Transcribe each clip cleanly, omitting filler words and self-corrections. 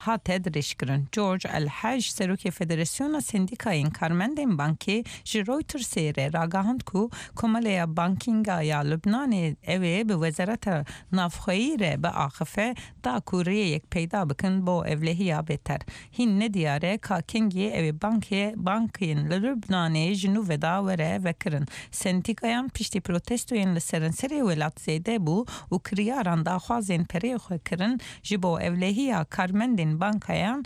هات درشکرن جورج الحاج سروک فدراسیون سندیکای کارمندان بانکی جرویتر سیر راگاهند کو کمالی بانکینگا یا لبنان اوی به وزارت نافخیره به آخفه دا کوری یک پیدا بکن با اولهیا بهتر هین ندیاره کاکینگی اوی بانکین لبنان جنوب داوره وکرن سندیکایان پیشتی پروتستوین لسرنسری ولات زیده بو و کریاران دا خوازین پری خو کرن جبو اولهیا کارمندین بانکایان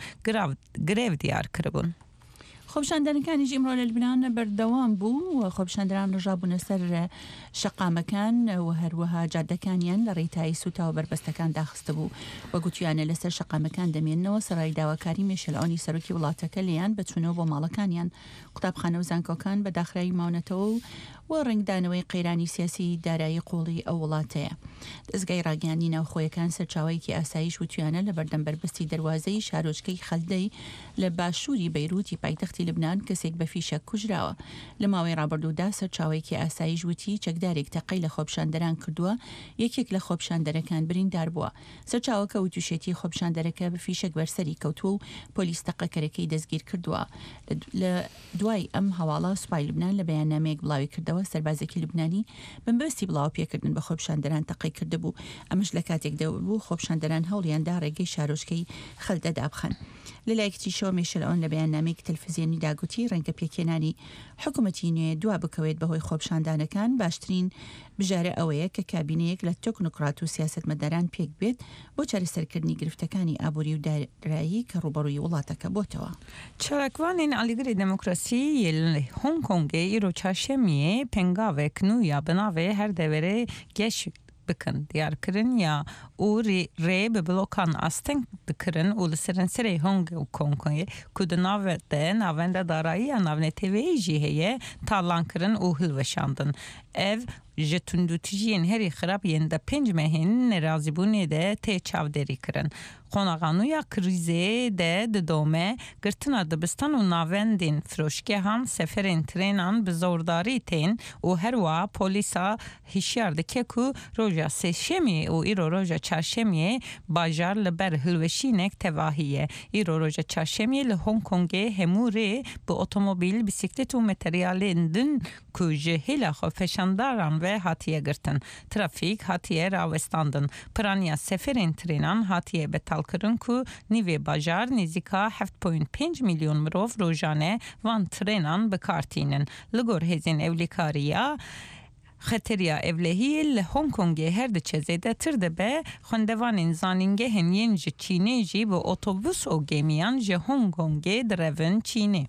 گریو دیار کربون. خۆپیشاندنەکانی ئیمڕۆ لە لەبنان بەردەوام بوو و خۆپیشاندەران ڕژابوونە سەر شەقامەکان و هەروەها جادەکانیان لە ڕێتایی سوتا و بربەستەکان داخستە بوو وە گوتیانە لەسەر شەقامەکان دەمێننەوە سەرای داواکاری مێشلعۆنی سەرۆکی وڵاتەکە لێیان بچوونەوە بۆ ماڵەکانیان قوتابخانە و زانکۆکان بە داخرایی ماونەتەوە و ڕنگدانەوەی قەیرانی سیاسی دارایی قوڵی ئەو وڵاتەیە. دەستگای ڕاگەیاندنی ناوخۆیەکان سەرچاوەیەکی ئاسایش وتیانە لە بەردەم بربەستی دەواازەی شارۆچکەی خەلدەی لە باشووری بەیروتی پایتەختی لبنان کەسێک بە فیشە کوژراوە. لە ماوەی ڕابردوودا سەرچاوەیەکی ئاسایش وتی چەکدارێک تەقەی لە خۆپیشاندەران کردووە یەکێک لە خۆپیشاندەرەکان بریندار بووە. سەرچاوەکە و تووشێتی خۆپیشاندەرەکە بە فیشەک بەرسەری کەوتووە و پۆلیس تەقەکەرەکەی دەستگیر کردووە. لە دوای ئەم هەواڵە سوپای لبنان لە بەیاننامەیەک بڵاوی کردەوە سەربازێکی لبنانی بەمبەستی بڵاو پێکردن بە خۆپیشاندەران تەقەی کردبوو. ئەمەش لە کاتێکدا بوو خۆپیشاندەران هەوڵیاندا ڕێگەی شارۆچکەی خەلدەدا بخەن. لەلایەکی شەوە مێشلعۆن لە بەیاننامەیەکی تەلەڤیزیۆنی داگوتی ڕەنگە پێکێنانی حکوومەتی نوێ دوا بکەوێت بەهۆی خۆپیشاندانەکان باشترین بژارە ئەوەیە کە کابینەیەک لە تۆکنۆکرات و سیاسەتمەداران پێک بێت بۆ چارەسەرکردنی گرفتەکانی ئابووری و دارایی کە ڕوبەڕووی وڵاتەکە بۆتەوە. چالاکوانین ئالیگری دموکراسی لە هۆنگ کۆنگê îro çarşemiyê pengavek nû ya binavê her deverê geş bikin diyarkirin ya û rê bi blokan asteng dikirin û li serê Hong Kongê ku di navê de navenda darayî ya navnetêviyê jî heye talankirin û hilweşandin. Ev ji tundûtijiyên herî xirab yên de 5 mehên nerazîbûnê de tê çavderî kirin. Qonaqanuya krîzê de di dome girtina dibistan û navendên firoşgehan seferên trênan bi zordarî tên û herwa polîsa hişyar dike ku roja sêşemiyê û îro roja çarşemiyê bajar li ber hilweşînek tevahî ye. Îro roja çarşemiyê li Hong Kongê hemû rê bi otomobîl, bisiklet û materyalên din ku ji hêla xwe feşandaran ve hatiye girtin. Trafîk hatiye rawestandin. Piraniya seferên trênan hatiye betalkirin ku nîvê bajar nêzîka 7.5 milyon mirov rojane van trênan bikartînin. Li gor hêzên ewlîkariya xeteriya evlehî li Hong Kongê her diçe zêdetir dibe, xwendevanên zanîngehên yên ji Çînê jî bi otobûs û gêmiyan ji Hong Kongê direvin Çînê.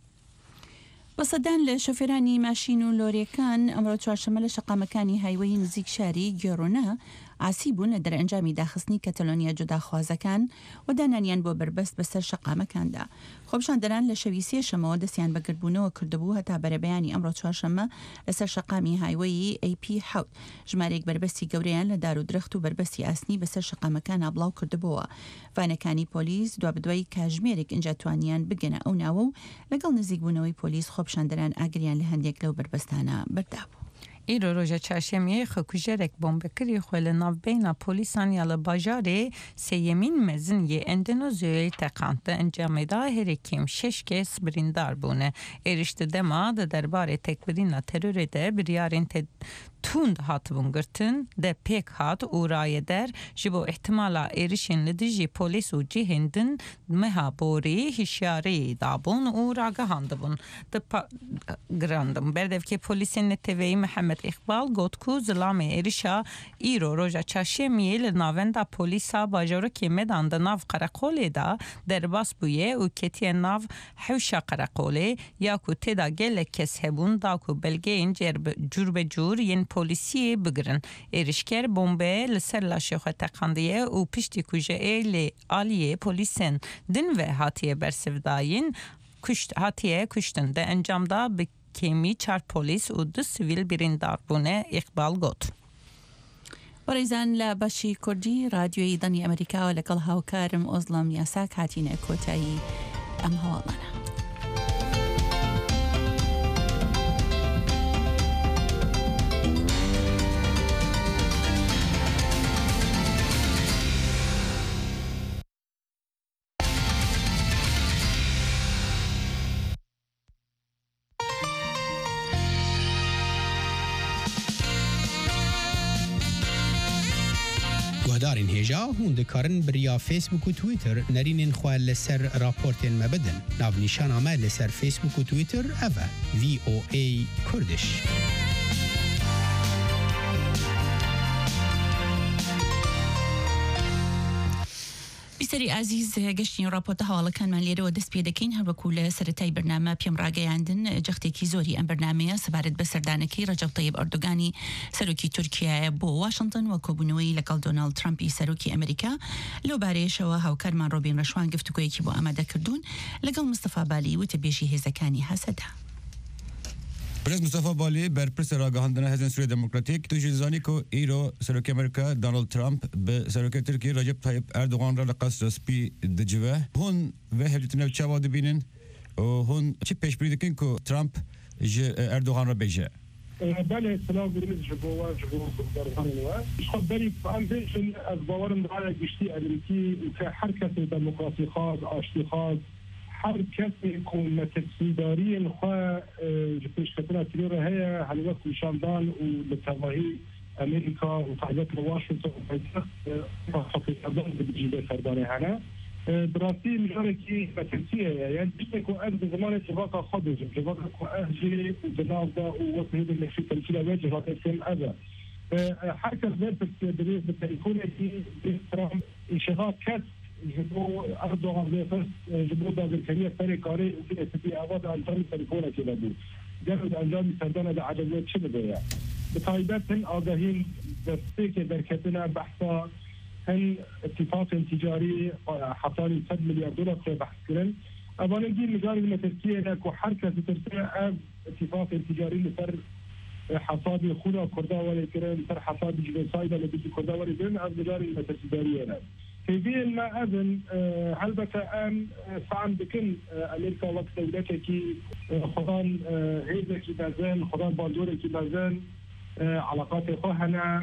بەسەدان لە شۆفێرانی ماشین و لۆریەکان ئەمڕۆ چوارشەمە لە شەقامەکانی هایوەی نزیک شاری گێڕۆنە ئاسی بوون لە دەرەنجامی داخستنی کەتەلۆنیا جوداخوازەکان و دانانیان بۆ بربەست بەسەر شەقامەکاندا. خۆپیشاندەران لە شەوی سێشەمەوە دەستیان بەگربوونەوە کردبوو هەتا بەرەبەیانی ئەمڕۆ چوارشەمە لەسەر شەقامی هایوەی AP7 ژمارەیەک بربەستی گەورەیان لە دار و درەخت و بربەستی ئاسنی بەسەر شەقامەکان ئابڵاو کردبووە. وانەکانی پۆلیس دوابدوای کاژمێرێک ئینجا توانیان بگەنە ئەو ناوە و لەگەڵ نزیکبوونەوەی پۆلیس خۆپیشاندەران ئاگریان لە هەندێک لەو بربەستانە بەردابوو. îro roja çarşemiyê xwekujerek bombekirî xwe li navbeyna polîsan ya li bajarê sêyemîn mezin yê Endonezyoyê teqand. Di encamê da herî kêm 6 kes birîndar bûne. Êriş di dema di derbarê tekbirîna terorê de biryarên tund hatibûn girtin de pêk hat û rayeder ji bo ihtimala êrişên li dijî polîs û cihên din meha borî hişyarî dabûn û ragihandibûn. Girandin berdevkê polîsên NTV'yê Mihemed İqbal got ku zilamê êrişa îro roja çarşemiyê li navenda polîsa bajarokê Medan di nav Qereqolê da derbas bûye û ketiye nav hewşa Qereqolê ya ku têda gelek kes hebûn da ku belgeyên curbecur yên polisiyê bigirin. Êrişker bombe li ser laşê xwe teqandiye û piştî ku ji êlê aliyê polîsên din ve hatiye bersivdayîn hatiye kuştin. De encamda bi kêmî 4 polîs û 2 sivîl birîndar bûne, İqbal got. وەڕێزان لە بەشی کوردی رادیۆی دەنی ئەمریکاوە لەگەڵ هاوکارم ئۆزڵەم یاساک هاتینە کۆتایی ئەم هەواڵانە. هشدارین هجا هون دکارن بریا فیسبوک و تویتر نرینین خواه لسر راپورتین مبدن ناو نیشان آمد لسر فیسبوک و تویتر اوه VOA کردش. بسری عزیز گشتین راپورت حوالا کن من لیره و دست پیدا کین هر وکول سرطای برنامه پیم راگه عندن جختی کی زوری ام برنامه سبارت بسردانکی رجب طیب اردوغانی سروکی ترکیه بو واشنطن و کوبنوی لقل دونالد ترامپی سروکی امریکا لو باره شوا هاوکر من روبین رشوان گفتگوی کی بو آماده کردون لقل مصطفى بالی و تبیشی هزکانی حسده. پرس مصطفى بالی بر پرس راگهاندن حزب سوری دموکراتیک تو جزانی کو ایرو سروک امریکا دونالد ترامپ به سروک ترکیه رجب طیب اردوغان را لقص رسپی دجوه هون و هلتنه چوا دبینن و هون چی پیش بری دکن کو ترامپ اردوغان را بیجه بله سلام بریم جبوا درغان نوا خود بری فهم بيشن از باورم على گشتی امریکی که هر کس دموکراسی خواست آشتی خواست هر کسی حکومت سیداری خواه پیش کتنا تیور هیا حلوات نشاندان و لتواهی امریکا و تعلیق واشنطن و پایتخت حقیقتان بجیبه فردانه هنه براستی مجاره که متنسیه یعنی بیشتر که از زمان جواقع خودش جواقع که اهجی و جناب دا و وطنید النفسي تمثيل اوه جواقع سیم اوه هر کس برپس دریز بتلیفونه که ترامپ انشغال کس جبو اردوغان بيفس جبو داغركانية فري كاري وفي استفي اواد انجامي تليفونه كده بو جرد انجامي سردانه دا عجبوت شده بيا بطايبات هن آگاهين دستيك بركتنا بحثا هن اتفاق تجاري حصالي 100 مليار دولار في بحث كرن اولا دي مجاري من تركيا لك وحركة تركيا اتفاق تجاري لفر حصادي خونا كردا ولي كرن لفر حصادي جنسايدا لبيجي كردا ولي كرن از مجاري من تركيا لك في بين ما أذن هل بك أن فعم بكل أمريكا وقت دولتك كي خضان هيدا كي بازن خضان باندوري كي بازن علاقات خوهنا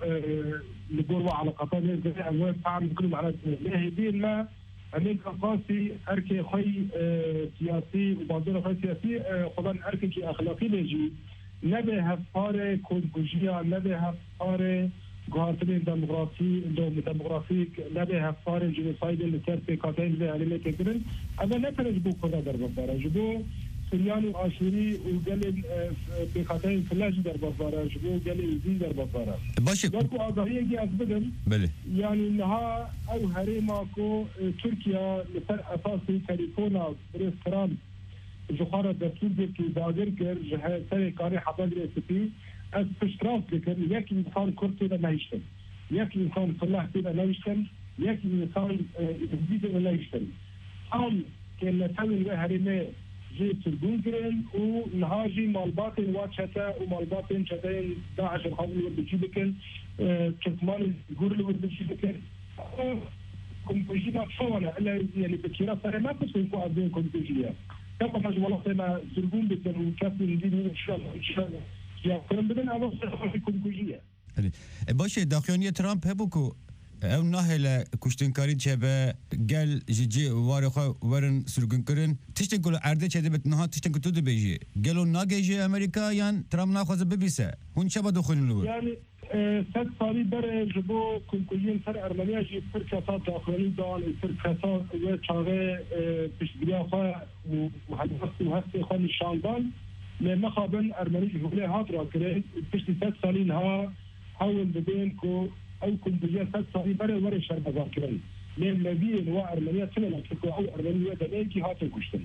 ونقول علاقات نزل أموال فعم بكل معناته ليه بين ما أمريكا قاسي أركي خي سياسي وباندوري خي سياسي خضان أركي كي أخلاقي لجي نبي هفارة كونجوجيا نبي هفارة گوهرتنی دموگرافیک نبی هفتار جنساید لسر پیکاتین به علمه کردن اما نترج بو خدا در برداره جبو سریان و آشوری و گل پیکاتین فلاج در برداره جبو گل ایزی در برداره باشه دارکو آگاهی اگه از بدن بله یعنی نها او هریما کو ترکیه لسر اساسی تلیفونا برس ترامپ جخارة دستور دي كي داغر كر جهة سري كاري حطاد رئيسي از پشتراف بکن یک انسان کرد را نایشتن یک انسان صلاح را نایشتن یک انسان ازدید را نایشتن هم که نتوین و هرمه جی سرگون کرن و نهاجی مالبات واچتا و مالبات چتاین داعش الخاضر رو بجی بکن ترکمان گور رو بجی بکن کمپوژی ما شوانا یعنی بکیرا سر ما بسیم که از این کمپوژیه کما مجموعه ما سرگون بکن و کسی ندید انشاءالله یا کنم بدن اول سرخوشی کنگوژیه باشه داخیانی ترامپ هبو کو او ناهل کشتنکاری چه به گل جی واره خو ورن سرگون کرن تشتن کل ارده چه دبت نها تشتن کتو دو بیجی گلو ناگیجی امریکا یان ترامپ ناخوازه ببیسه هون چه با دخولن لور یعنی 100 سالی بره جبو کنگوژین سر ارمنیا جی پر کسا داخلی دان پر کسا و چاقه پشتگیری خواه و حدیث و هستی خواه نشاندان لما خابن أرمني جهولي هاترا كره بشتي 100 سالين ها حاول بدين كو أو كن بجي 100 سالين بري شربزار كره لما بين وا أرمنيا تلنا كو أو أرمنيا دليكي هاتن كشتن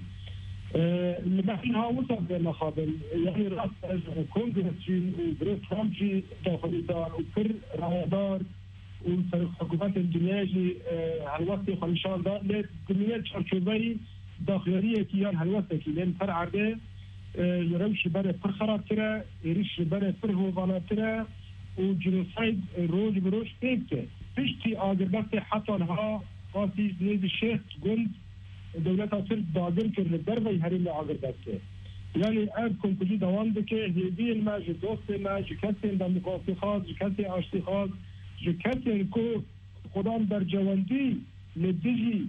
المحل ها وصل لما خابن يعني رأس كونغرس جي وبريس ترامب جي داخلي دار وكر رايدار وحكومات الدنيا جي هالوقت خليشان دار لدنيا شركوبي داخلية كيان هالوقت كي لين فرع ده روشی برای پر خرابتره ایریش برای پر هواناتره و جنوساید روز بروش ایبته پشتی آگربت حتی ها قاسی نیز شهد گند دولت اصر داگر کرده در وی هرین آگربته یعنی اب کنکوژی دوام بکه هیدی ما جی دوست ما جی کسی دموکراسی خواست جی کسی آشتی خواست جی کسی که خودم در جواندی لدیجی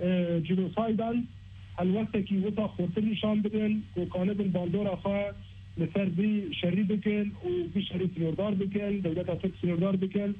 جنوسایدان الوقت کی وتا خودت نشان بدن کو کانه بن باندور اخا لسر بي شري بكن وبي شري سنوردار بكن دولة ترك سنوردار بكن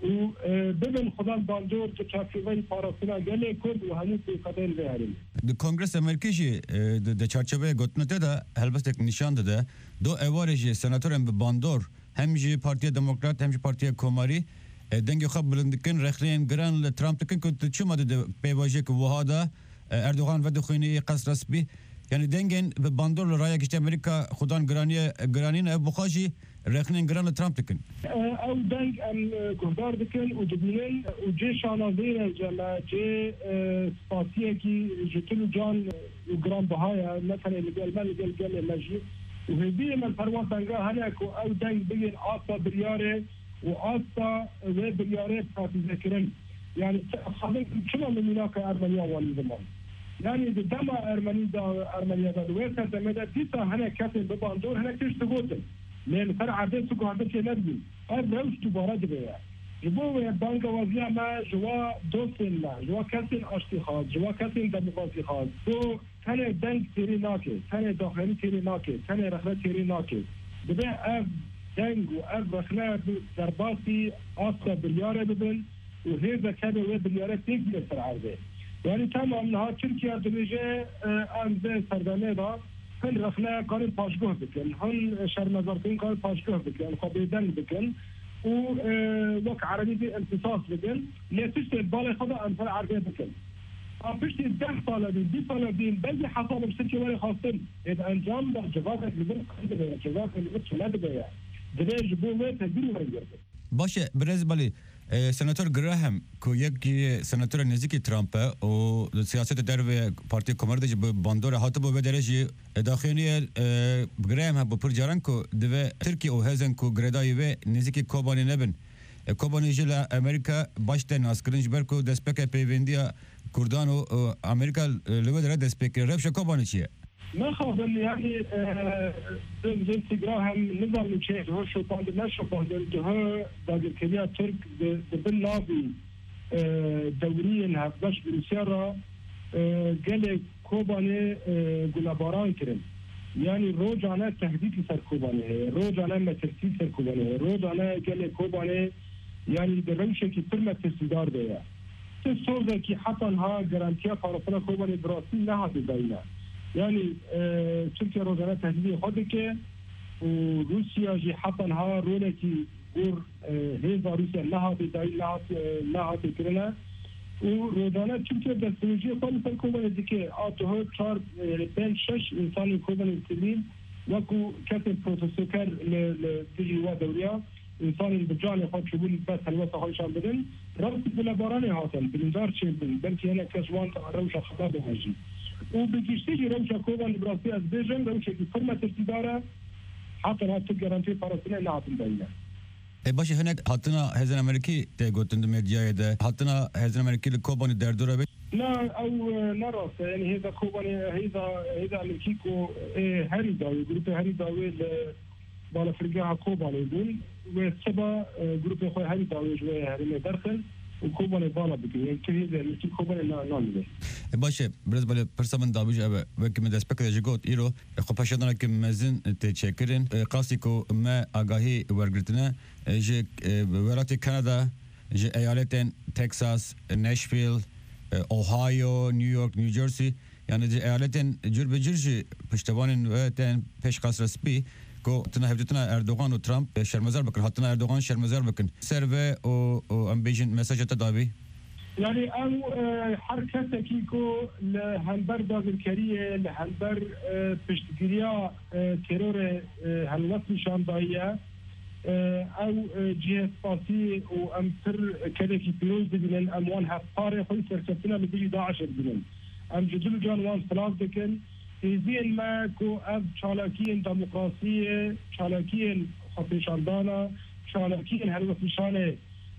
وبمن خدان باندور تشارچوبه پاراستنا گله کرد و همون في قدر بهاریم. کنگرس امریکیشی د چارچوبه گوتنته ده هلبستک نشان داده دو اوارجی سناتورن به باندور هم جی پارتی دموکرات هم جی پارتی کوماری دنگ خب بلندکن رخلین گران ترامپ تکن که چه ماده پیواژه که وهادا اردوغان و دخینی قصر رسبی یعنی دنگن به باندور رای گشت امریکا خودان گرانین بخاشی رخلین گران ترامپ تکن او دنگ ام گهدار بکن و دبینن و جه شانازیر الجمع جه سپاسیه کی جتلو جان و گران بهایا مثلا لگل مجی و هدیه من پروان دنگا هنک او دنگ بگن آسا بریاره و آسا و بریاره پاتیزه کرن يعني خلينا شنو من هناك ارمنيا والزمان يعني دم ارمنيا ده وين تمدا ديتا هنا كاتب بباندور هنا كيش تقول لان فرع عدد سكو عدد نبي روش دوباره دبي جبوا بانك وزيا ما جوا دوسن لا جوا كاتين اشتخاص جوا كاتين دموقراطي خاص تو كان دنك تيري ناكي كان داخلي تيري ناكي كان رخله تيري ناكي دبي اف دنگ و رخله درباسي اصلا بلياره ببن وهذا كان ويب اليارات تقبل في العرض يعني تمام نها تركيا دمجة أنزل سردانة دا هن رخنا قارن باشگاه بکن هن شرمزارتين قارن باشگاه بکن خبيدن بکن و وك عربي دي امتصاص بکن ليتشت بالي خدا أنفر عربية بکن بشتي 10 سال دين 20 سال دين بلدي حصل بشتي ولا خاصين إذا أنجام ده جوابك لبن خدمة جوابك لبن شلاد بيا دريج بوه تدير ورجع باشه برز بالي سناتور گراهم که یک سناتور نزدیک ترامپ و سیاست در و پارتی کمرده به باندور هات به درجه داخلی گراهم هم پر جارن که دو ترکیه و هزن که گردایی و نزدیک کوبانی نبن کوبانی جل امریکا باشته ناسکرینج برکو دسپک پیوندیا کردان و امریکا لو در دسپک رفش کوبانی چیه ما خافن يعني زين تجراهم نظام الشيء هو شو بعد ما شو بعد ده بعد الكلية ترك بالنابي دوريا هفداش بالسيارة قال كوباني جلاباران كرم يعني روجانا تهديد لسر كوباني روجانا ما ترتيب سر كوباني روجانا قال كوباني يعني بالروشة كي ترمى تسدار بيا تسوزا كي حتى انها جرانتيا فارفنا كوباني براسي لها بداينا يعني تركيا روزانه تهديدي خودك وروسيا جي حتى انها رولكي اور هيزا روسيا لها بداية لها تكرنا وروزانه تركيا باستراتيجية خالصة كوباني ديكي آتوه 4 5 6 إنسان كوباني السليم وكو كاتب بروتوسوكر لتجي دوريا إنسان بجاني خود شبول بس هلوسة خالشان بدن رابط بلاباراني هاتن بلنجار شبن بلكي هنا كشوان روشة خطاب هجي وبيجيشتي روشة كوبان براسي از بيجن روشة فرمة ارتدارة حتى هاتو جرانتي فارسينة نعطن بينا باشه هناك حتنا هزن امريكي تيغوتن ميديا ده حتنا هزن امريكي لكوباني دردوره بي لا او نراس يعني هذا كوباني هذا امريكيكو هاري داوي جروب هاري داوي بالا فرقاها كوباني يقول وسبا جروب اخوي هاري داوي جوه هاري داخل وكوباني بالا بكي يعني كهذا اللي كوباني نعمله باشه بالنسبه لبرسمن دابج ابا وكم دسبك جوت ايرو خو پاشدان که مزن تشکرین قاسیکو ما آگاهی ورگرتنه ج ولایت کانادا ج ایالتن تکساس ناشویل اوهایو نیویورک نیوجرسی یعنی ج ایالتن جربجرج پشتوانن و تن پیش قصر سپی کو تنا هفدتنا اردوغان و ترامپ شرمزار بکن حتنا اردوغان شرمزار بکن سرو او امبیجن مساج تداوی يعني او حركة كيكو لهنبر داغلكرية لهنبر پشتگیریا ترور هلوت شاندائية او جهة سپاسی و امتر كدكي بيروز ببنن اموان هفار خوي سرسفتنا لبيجي داعش ببنن ام جدل جانوان سلاف دكن تيزين ما كو اب چالاكين دموقراسية چالاكين خطي شاندانا چالاكين هلوت شانه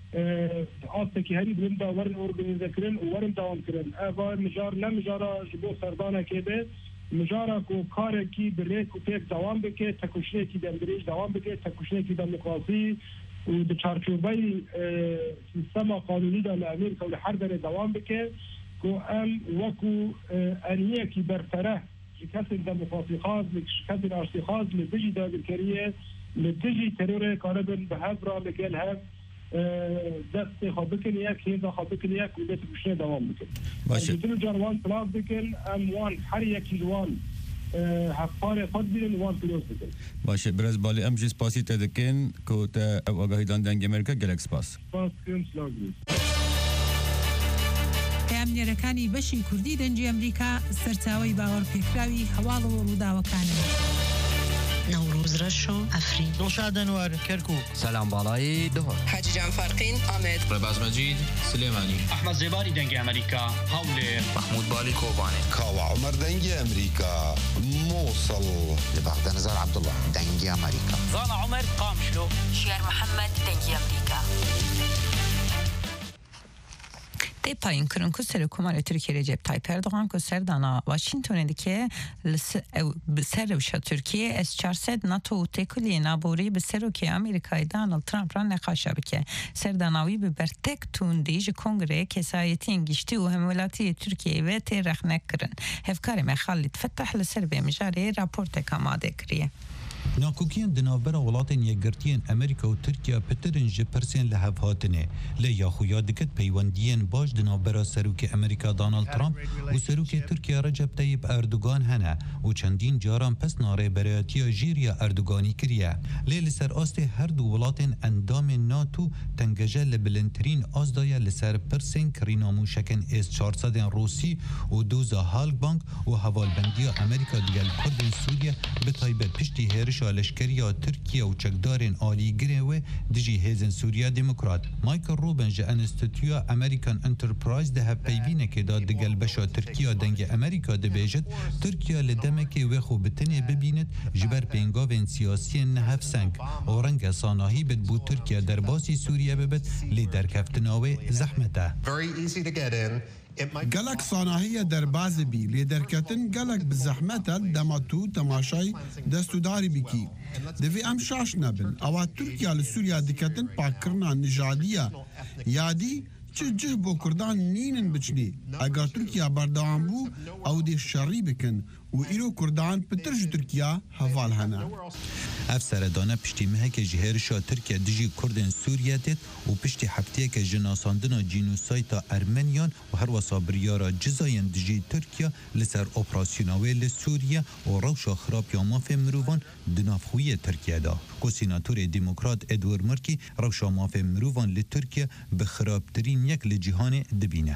آسکی هری برند ورن ارگانیزه کرن و ورن دوام کرن اول مجار نمجارا جبو سردانه که به مجارا کو کار کی بره کو پیک دوام بکه تکوشنه کی دمبریج دوام بکه تکوشنه کی دموکراسی و به چارچوبای سیستم قانونی در امریکا و هر در دوام بکه کو ام وکو انیه کی برطرح شکست دموکراسی خاص شکست آشتی خاص لدجی داگرکریه لدجی ترور کاربن به هفرا لگل هف دست خوابکن یک هیزا خوابکن یک ولایت بشنه دوام بکن باشه بدون جروان طلاق بکن اموان هر یکی جوان حفار خود بیرن وان پیروز بکن باشه برز بالی ام جس پاسی تدکن که تا آگاهی دانگ امریکا گلکس پاس باز کن سلاگی پامنێرەکانی بەشی کوردی دەنجی ئەمریکا سەرچاوی باوەڕپێکراوی هەواڵ و ڕووداوەکانن. نوروز رشو افرین دڵشاد ئەنوەر کەرکووک سلام باڵایی دهۆر حاجی جان فارقین ئامێد ڕێباز مەجید سلێمانی ئەحمەد زێباری دەنگی ئەمریکا هەولێر محمود بالی کۆبانێ کاوە عومەر دەنگی ئەمریکا مووسڵ لە بەغدە نەزار عەبدوڵڵا دەنگی ئەمریکا زانا عومەر قامشلۆ شیار محەممەد دەنگی ئەمریکا دی پایین کرن که سر کمال ترکیه رجب تایپ اردوغان که سر دانا واشنگتون که سر وشا ترکیه از 400 ناتو تکلی نابوری به سر که امریکای دانالد ترامپ را نقاشه بکه سر داناوی به برتک تون دیج کنگره کسایتی انگشتی و همولاتی ترکیه و تیرخ نکرن هفکار مخالد فتح لسر به مجاره راپورت کاماده کریه ناکوکیان دنابرا ولاتین یکگرتیان امریکا و ترکیه پترین جپرسین لحف هاتنه لیا خویا دکت پیوندیان باش دنابرا سروک امریکا دانالد ترامپ و سروک ترکیه رجب طیب اردوگان هنه و چندین جاران پس ناره برایتیا جیریا اردوگانی کریه لیل سر آست هر دو ولاتین اندام ناتو تنگجه لبلنترین آزدایا لسر پرسین کرینامو شکن از 400 روسی و دوزا هالک بانک و حوالبندی امریکا دیگل کردن سوریه به طیبت پشتی هرش لشکریا ترکیه و چکدارن آلی گره دجی هیزن سوریا دموکرات مایکل روبن جه انستیتویا امریکن انترپرایز ده پیبینه که داد دگل بشا ترکیه دنگ امریکا ده بیجد ترکیه لدمکه و خو بتنه ببیند جبر پینگاوین سیاسی نهف سنگ و رنگ ساناهی بد بو ترکیه در باسی سوریه ببد لی در کفتناوه زحمته گلک صناعیه در باز بی لیدرکتن گلک بزحمت دماتو تماشای دستوداری بکی دوی ام شاش نبن اوا ترکیه لسوریا دکتن پاکرنا نژادیه یادی چه جه بو کردان نینن بچنی اگر ترکیه بردوام بو او دی شری بکن و ایرو کردان پترج ترکیه حوال هنه افسر دانه پشتی مه که جهرشا ترکیه دجی کردن سوریه دید و پشتی هفته که جناساندنا جینوسایتا ارمنیان و هر وصابریارا جزاین دجی ترکیه لسر اپراسیوناوی لسوریه و روشا خراب یا مافه مروان دنافخوی ترکیه دا که سیناتور دموکرات ادوار مرکی روشا مافه مروان لترکیه به خرابترین یک لجهان دبینه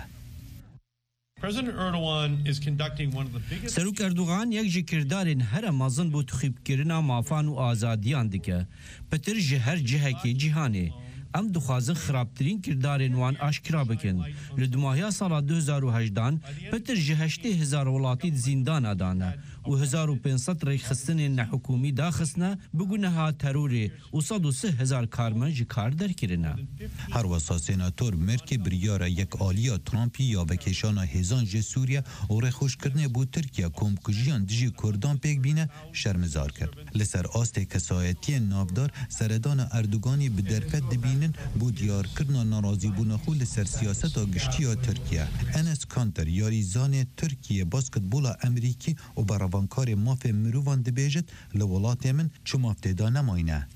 سروک اردوغان یک جی کردارین هر مازن بو تخیبکرنا مافان و آزادیان دکه پتر جهر جهه که جهانه ام دخوازن خرابترین کردارین وان آشکرا بکن لدماهیا سالا 2018 پتر جهشته هزار ولاتی زندان دانه و 1500 ریخ خستن نحکومی داخستنه بگونه تروری و 103,000 کارمنج کار در کرنه هر وسا سیناتور مرکی بریاره یک آلیا ترامپی یا وکیشانا هزان جه سوریا و رخوش کرنه بو ترکیه کمکجیان دجی کردان پیک بینه شرمزار کرد لسر آست کسایتی نافدار سردان اردوگانی به درفت دبینن بو دیار کرنا ناراضی بونخو لسر سیاست گشتی ترکیه انس کانتر یاریزان ترکیه باسکتبول امریکی و براوانکار ماف مروان دبیجت لولات من چو مافتدا نماینه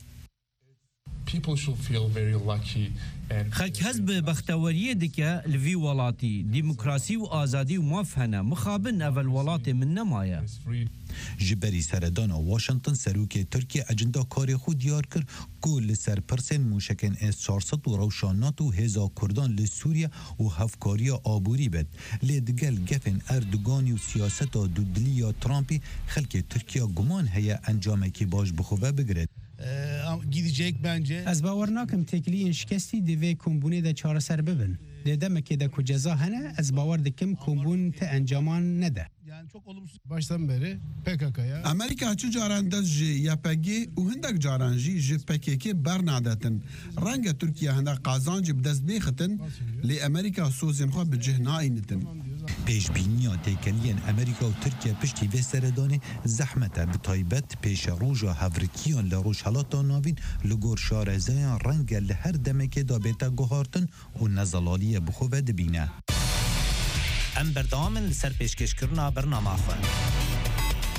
خلق حزب بختوریه دکه لوی ولاتی دموکراسی و آزادی و موافهنه مخابن اول ولات من نمایه جبری سردان واشنطن سروک ترکیه اجندا کاری خود دیار کرد کل سرپرسن موشکن از 400 و روشانات و هزا کردان لسوریه و هفکاری آبوری بد لیدگل گفن اردوگانی و سیاست دودلی یا ترامپی خلق ترکیه گمان هیا انجامه که باش بخوبه بگرد gidecek bence. Ez bawer nakim tekiliyên şikestî divê kombûnê de çareser bibin. Lê demekê de ku ceza hene ez bawer dikim kombûn te encaman nede. Yani çok olumsuz baştan beri PKK'ya. Amerika çi caran dest ji YPG û hindak caran jî ji PKK bernadetin. Renga Türkiye hindak qazancî bi dest bêxitin lê Amerika sozên xwe bi cih naînitin. پیشبینی تکلیان امریکا و ترکیه پشتی و سردانه زحمت به تایبت پیش روژا هفرکیان لروش حالات ناوین لگور شارزیان رنگ لهر دمکه دا بیتا گوهارتن و نزلالی بخواه دبینه ام بردامن لسر پیشکش کرنا برنامه خواه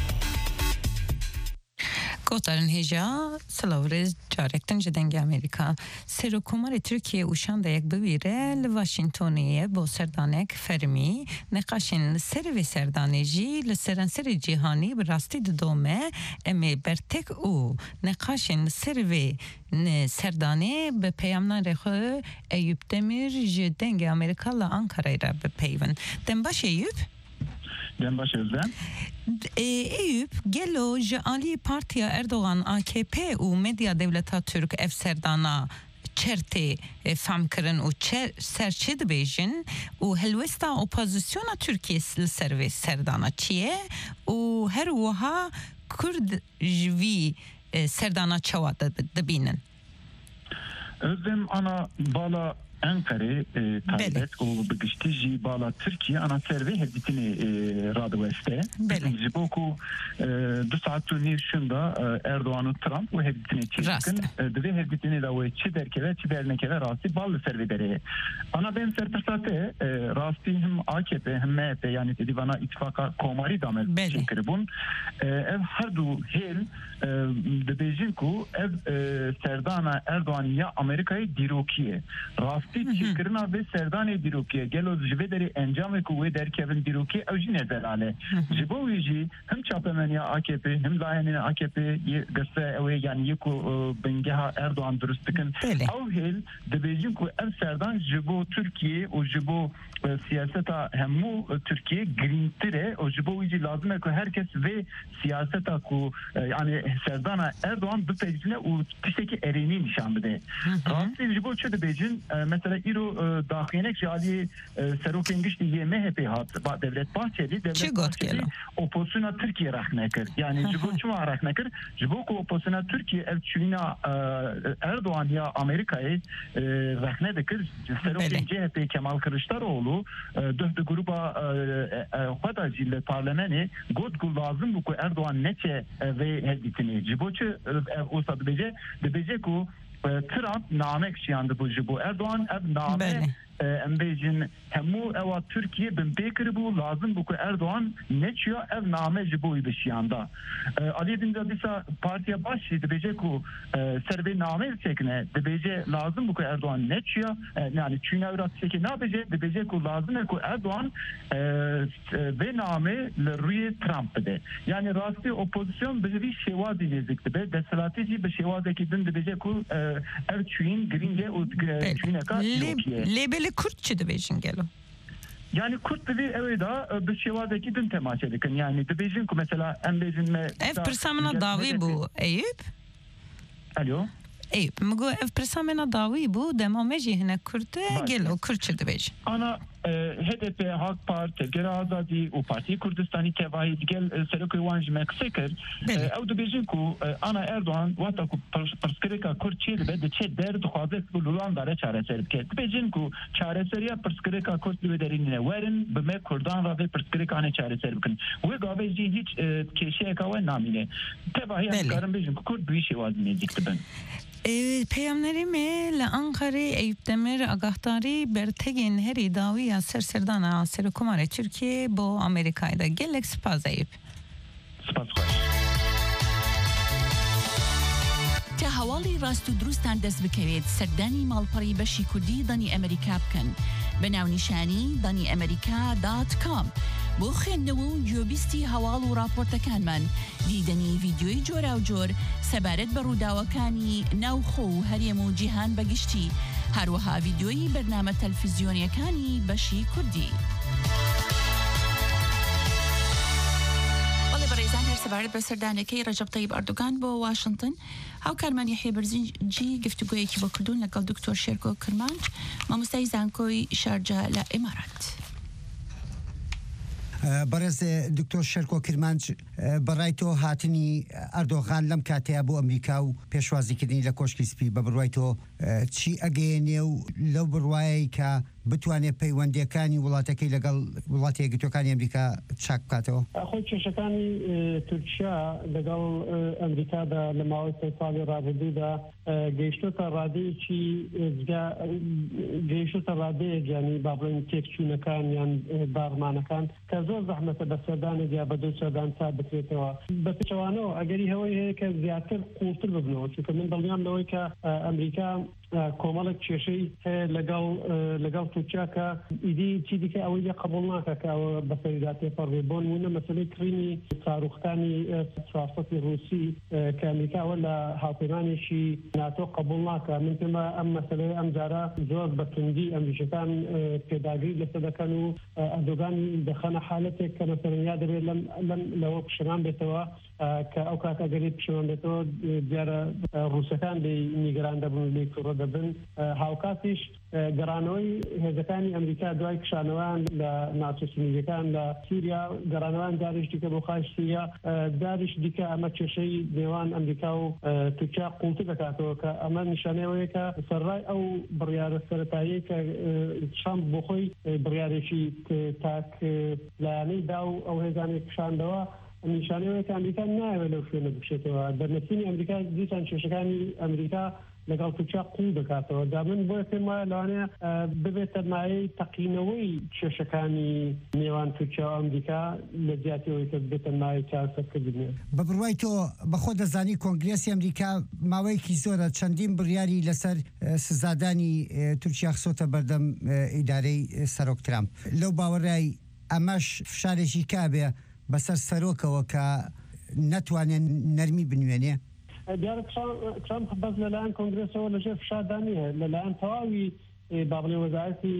گفتن هجا سلاورز جارکتن جدنگ امریکا سرکومار ترکیه اوشان یک ببیره لواشنطونیه با سردانک فرمی نقاشن سر و سردانجی لسرانسر جهانی براستی دومه امی برتک او نقاشن سر و سردانه به پیامنان رخو ایوب دمیر جدنگ امریکا لانکارای را به پیون دم باشه ایوب؟ دم باشه ازدن؟ ایوب گلو جعالی پارتیا اردوغان AKP و مدیا دولتا ترک اف سردانا چرتی فهم کرن و سرچه دبیجن و هلوستا اپوزیسیونا ترکیه سرویس سردانا چیه و هر وها کرد جوی سردانا چوا دبینن ازدم انا بالا Ankara taybet o bugüştü bala Türkiye ana serve hepsini radyoeste. Jiboku 2 saat nişunda Erdoğan'ın Trump ve hepsini çektin. Ve hepsini de o çiderkeve çibernekeve rasti ballı servedere. Ana ben serpesate rasti hem AKP hem MHP yani divana ittifaka komari damel çekiribun. Ev her du hel de Bejinku ev Serdana Erdoğan ya Amerika'yı dirokiye. Rasti çekirina ve Serdana dirokiye. Gelo jvederi encam ve kuvve derkevin dirokiye evci nezerale. Jibo viji hem çapemenya AKP hem zayenine AKP gısa ev yani yeku bengeha Erdoğan dürüstlükün. Ev hel de Bejinku ev Serdan jibo Türkiye o jibo siyaseta hemu Türkiye grintire o jibo viji lazım ki herkes ve siyaseta ku yani Serdana Erdoğan bu pejine o tişteki ereğini nişan bide. Rastı jibo çöde bejin mesela İro dahiyenek jali seroken gişti MHP hat devlet bahçeli opozisyona Türkiye rahmekir. Yani jibo çuma rahmekir. Jibo ku opozisyona Türkiye ev çüvina Erdoğan ya Amerika'yı rahmedekir. Seroken CHP Kemal Kılıçdaroğlu döhdü gruba Hadacille parlameni godgu lazım bu ku Erdoğan neçe ve heditini. Jiboçu o sadece debece ku Trump namek şiyandı bu jibo. Erdoğan ev namek embejin hemu eva Türkiye bin bekir bu lazım bu ku Erdoğan neçiyor ev name jiboyu bişiyanda. Ali bin Zadisa partiye başı debece ku serbe name çekine debece lazım bu ku Erdoğan neçiyor yani Çin evrat çeki ne yapacak debece ku lazım ku Erdoğan ve name rüye Trump de. Yani rastı opozisyon bir şeva dinleyecekti be. Desalatici bir şeva zekidin debece ku ev Çin gringe o Çin'e kadar Lebeli Kurtçu da bejin gelo. Yani Kurt dili evda bir şevadaki dün temas edikin. Yani de bejin ku mesela en bejin me ev persamena davi bu Eyüp. Alo. Eyüp mego ev persamena davi bu demameci hine Kurt'e gelo Kurtçu da bejin. Ana HDP Halk Parti Gera Azadi o Parti Kurdistani Tevahi gel Serokuvanj Mekseker ev de bejin ku ana Erdoğan vata ku perskreka Kurtçi de çe der duhazet bu Lulandara çareser ke bejin ku çareseriya perskreka Kurt liderine verin be Kurdan ve perskreka ne çareser bikin ve gaveci hiç keşe ka namine Tevahi karın bejin ku Kurt bir şey vazine dikti ben پیامنری لانکاری ایوب دمیر آگاهداری برتگین هری داوی سر سردانا سرکومار ترکیه با آمریکای دا گلک سپاس ایوب سپاس خوش تا هوالی راست و درستان دست بکوید سردانی مالپری بشی کردی دانی امریکا بکن بناو نشانی دانی امریکا.com بۆ خوێندنەوە و گوێبیستی هەواڵ و راپۆرتەکان من دیدنی ڤیدیۆی جۆرا و جۆر سەبارەت بە ڕووداوەکانی ناوخۆ و هەرێم و جیهان بەگشتی هەروەها ڤیدیۆی بەرنامە تەلەڤیزیۆنیەکانی بەشی کوردی. سەبارەت بە سەردانەکەی ڕەجەب تەیب ئەردوغان بۆ واشنگتن هاوکارمان یەحیە بەرزنجی گفتوگویەکی بۆ کردوون لەگەڵ دکتۆر شێرکۆ کرمانج مامۆستای زانکۆی شارجە لە ئێمارات. بەڕێز دکتۆر شێرکۆ کرمانج بەڕای تۆ هاتنی ئەردۆغان لەم کاتەیە بۆ ئەمریکا و پێشوازیکردنی لە کۆشکی سپی بە بڕوای تۆ چی ئەگەیەنێ و لەو بڕوایەی کە بتوانێت پەیوەندیەکانی وڵاتەکەی لەگەڵ وڵاتی یەکگرتووەکانی ئەمریکا چاک بکاتەوە؟ خۆی کێشەکانی تورکیا لەگەڵ ئەمریکادا لە ماوەی سێ ساڵی ڕابردوودا گەیشتۆتە ڕادەیەکی گەیشتۆتە ڕادەیەک ینی با بڵێن تێکچوونەکان یان بارمانەکان کە زۆر زەحمەتە بە سەردانێک یا بە دوو سەردان تا بکرێتەوە بە پێچەوانەوە ئەگەری هەوەی هەیە کە زیاتر قوڵتر ببنەوە چونکە من دڵنیام لەوەی کە ئەمریکا کۆمەڵێک کێشەی هەیە لەگەڵ تورکیا کە ئیدی چی دیکە ئەوەی لە قبول ناکە کە ئەوە بەسەریدا تێپەڕێ بۆ نمونە مەسەلەی کڕینی ساروختانی 400 رووسی کە ئەمریکاوە لە هاوپەیمانێکی ناتۆ قبول ناکە من پێمە ئەم مەسەلەی ئەم جارە زۆر بە توندی ئەمریکەکان پێداگیری لەسەر دەکەن و ئەردۆغان دەخەنە حالەتێک کە مەسەڵەن یا دەبێت لەوە پشەمان بێتەوە کە ئەو کات ئەگەری پشەمان بێتەوە دیارە رووسەکان لێ نیگەران دەبن لێ تووڕە دەبن هاوکاتیش گەڕانەوەی هێزەکانی ئەمریکا دوای کشانەوەیان لە ناچەسمیەکان لە سووریا گەڕانەوەیان داریش دیکە بۆ خای سووریا داریش دیکە ئەمە کێشەی نێوان ئەمریکا و تورکیا قوڵتر دەکاتەوە کە ئەمە نیشانەیەوەیە کە سەرڕای ئەو بڕیارە سەرەتایی کە ترامپ بۆ خۆی بڕیارێکی تاک لایەنەی دا و ئەو هێزانێک کشاندەوە نیشانەیەوەیە کە ئەمریکا نایەوێت لەو شوێنە بکشێتەوە دەرنەچینی ئەمریکا دیسان کێشەکانی ئەمریکا لەگەڵ تورکیا قوڵ دەکاتەوە دا من بۆیە پێم وایە لەوانەیە ببێتە مایەی تەقینەوەی کێشەکانی نێوان تورکیا و ئەمریکا لە زیاتیەوەی کە بێتە مایەی چارەسەرکردنێ. بە بڕوای تۆ بەخۆ دەزانی کۆنگرێسی ئەمریکا ماوەیەکی زۆرە چەندین بڕیاری لەسەر سزادانی تورکیا خسۆتە بەردەم ئیدارەی سەرۆک ترامپ لەو باوەڕای ئەمەش فشارێکی کابێ بەسەر سەرۆکەوە کە نەتوانێن نەرمی بنوێنێ؟ دیارە ترامپ بەس لەلایەن کۆنگرێسەوە لەژێر فشاردانیە لەلایەن تەواوی با بڵێ وەزارەتی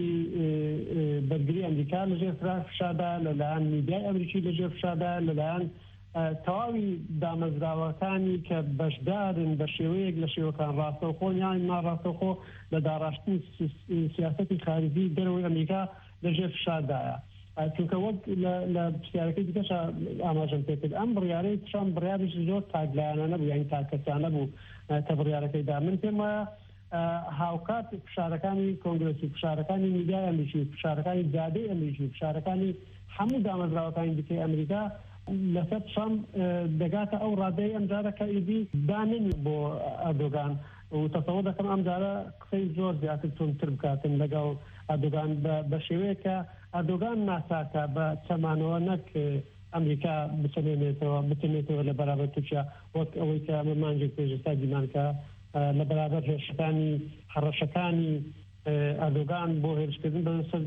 بەرگری ئەمریکا لەژێر فشاردا لەلایەن میدیای ئەمریکی لەژێر فشاردا لەلایەن تەواوی دامەزراوەکانی کە بەشدارن بە شێوەیەک لە شێوەکان ڕاستەوخۆ یان ناڕاستەوخۆ لە داڕاشتنی سیاسەتی خارجی دەرەوەی ئەمریکا لەژێر فشاردایە چونکە وەک لە پرسیارەکەی دیکەش ئاماژەم پێ کرد ئەم بڕیارەی ترامپ بڕیارێکی زۆر تاکلایەنە نەبوو یانی تاکەسانە بوو کە بڕیارەکەیدا من پێم وایە هاوکات فشارەکانی کۆنگرێسی فشارەکانی میدیای ئەمریکی فشارەکانی دادەی ئەمریکی فشارەکانی هەموو دامەزراوەکانی دیکەی ئەمریکا لەسەر ترامپ دەگاتە ئەو ڕادەی ئەم جارە کە ئیدی داننی بۆ ئەردۆغان و تەسەوە دەکەم ئەم جارە قسەی زۆر زیاتر تونتر بکاتن لەگەڵ ئەردۆغان بە شێوەیە کە ئەردۆغان ناساکە بە چەمانەوە نەک ئەمریکا بتێنێتەوە لە بەرابەر تورکیا وەک ئەوەی کە ئەمە مانجێک پێشستا دیمانکە لە بەرابەر هێرشەکانی هەڕەشەکانی ئەردۆغان بۆ هێرشکردن بەسەر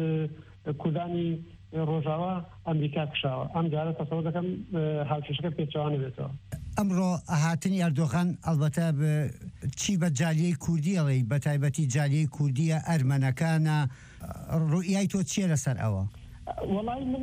کوردانی ڕۆژاوە ئەمریکا کشاوە ئەم جارە تەسەوە دەکەم هاوکێشەکە پێچەوانە بێتەوە. ئەمڕۆ هاتنی ئەردۆغان ئەلبەتە چی بە جالیەی کوردی ئەڵێ بە تایبەتی جالیەی کوردیە ئەرمەنەکانە ڕوئیای تۆ چییە لەسەر ئەوە؟ وەڵای من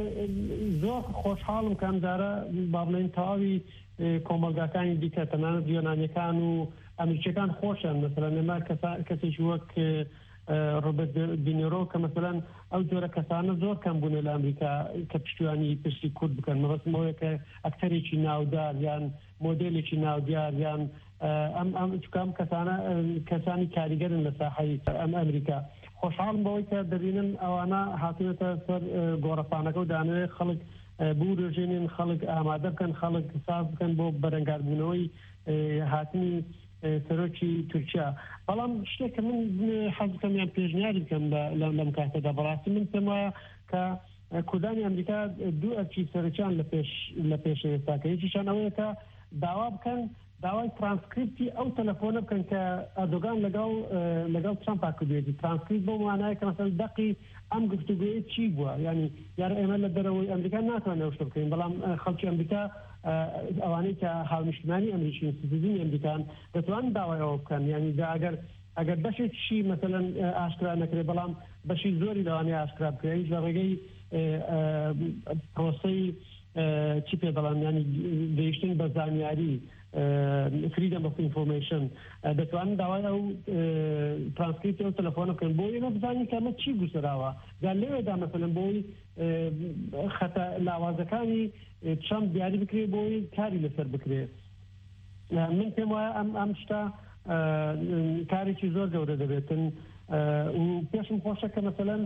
زۆر خۆشحاڵم کە ئەم جارە با بڵێن تەواوی کۆمەلگاکانی دیکە تەنانەت یۆنانیەکان و ئەمریکیەکان خۆشن مەسەلەن ئێمە کەسێکی وەک ڕۆبێرت دینێرۆ کە مەسەلەن ئەو جۆرە کەسانە زۆر کەم بوون لە ئەمریکا کە پشتیوانی پشتی کورد بکەن مەبەستمەوەیە کە ئەکتەرێکی ناودار یان مۆدێلێکی ناودیار یان ئەم چکام کەسانی کاریگەرن لە ساحەی ئەمریکا خۆشحاڵم بەوەی کە دەبینن ئەوانە هاتوێتە سەر گۆڕەپانەکە و دانوێت خەڵک بورژێنین خەڵک ئامادە بکەن خەڵک ساز بکەن بۆ بەرەنگاربوونەوەی هاتنی سەرۆکی تورکیا بەڵام شتێککە من حەزەکەمیان پێشنیاری بکەم لەم کاتەدا بەڕاستی من پێم وایە کە کوردانی ئەمریکا دوو ئەرکی سەرۆکیان لە پێش ئێستاکە یەکیشان ئەوەیە کە داوا بکەن داوای ترانسکریپتی ئەو تەلەفۆنە بکەن کە ئەردۆغان لەگەڵ ترامپا کردوێتی ترانسکریپت بۆ مانایە کە مەسەڵ دەقی ئەم گفتوگویە چی بووە ینی یارە ئێمە لە دەرەوەی ئەمریکا ناتوانێت ئەو شتە بکەین بەڵام خەڵکی ئەمریکا ئەوانەی کە هاونیشتمانی ئەمریکی سیتیزنی ئەمریکان دەتوانن داوای ئەوە بکەن ینی ئەگەر بەشێکشی مەسەڵەن ئاشکرا نەکرێت بەڵام بەشی زۆری لەوانەیە ئاشکرا بکرێت لە ڕێگەی پرۆسەی چی پێ دەڵام ینی گەیشتن بە زانیاری freedom of information دەتوانن داوای ئەو ترانسکریپتی ئەو تەلەفۆنە بکەن بۆ ئێمە بزانین کە ئەمە چی گوسراوە جان لەوێدا مەسەلەن بۆی خەتە لاوازەکانی ترامپ دیاری بکرێت بۆی کاری لەسەر بکرێت من پێم وایە ئەم شتە کارێکی زۆر گەورە دەبێتن و پێشم خۆشە کە مەسەلەن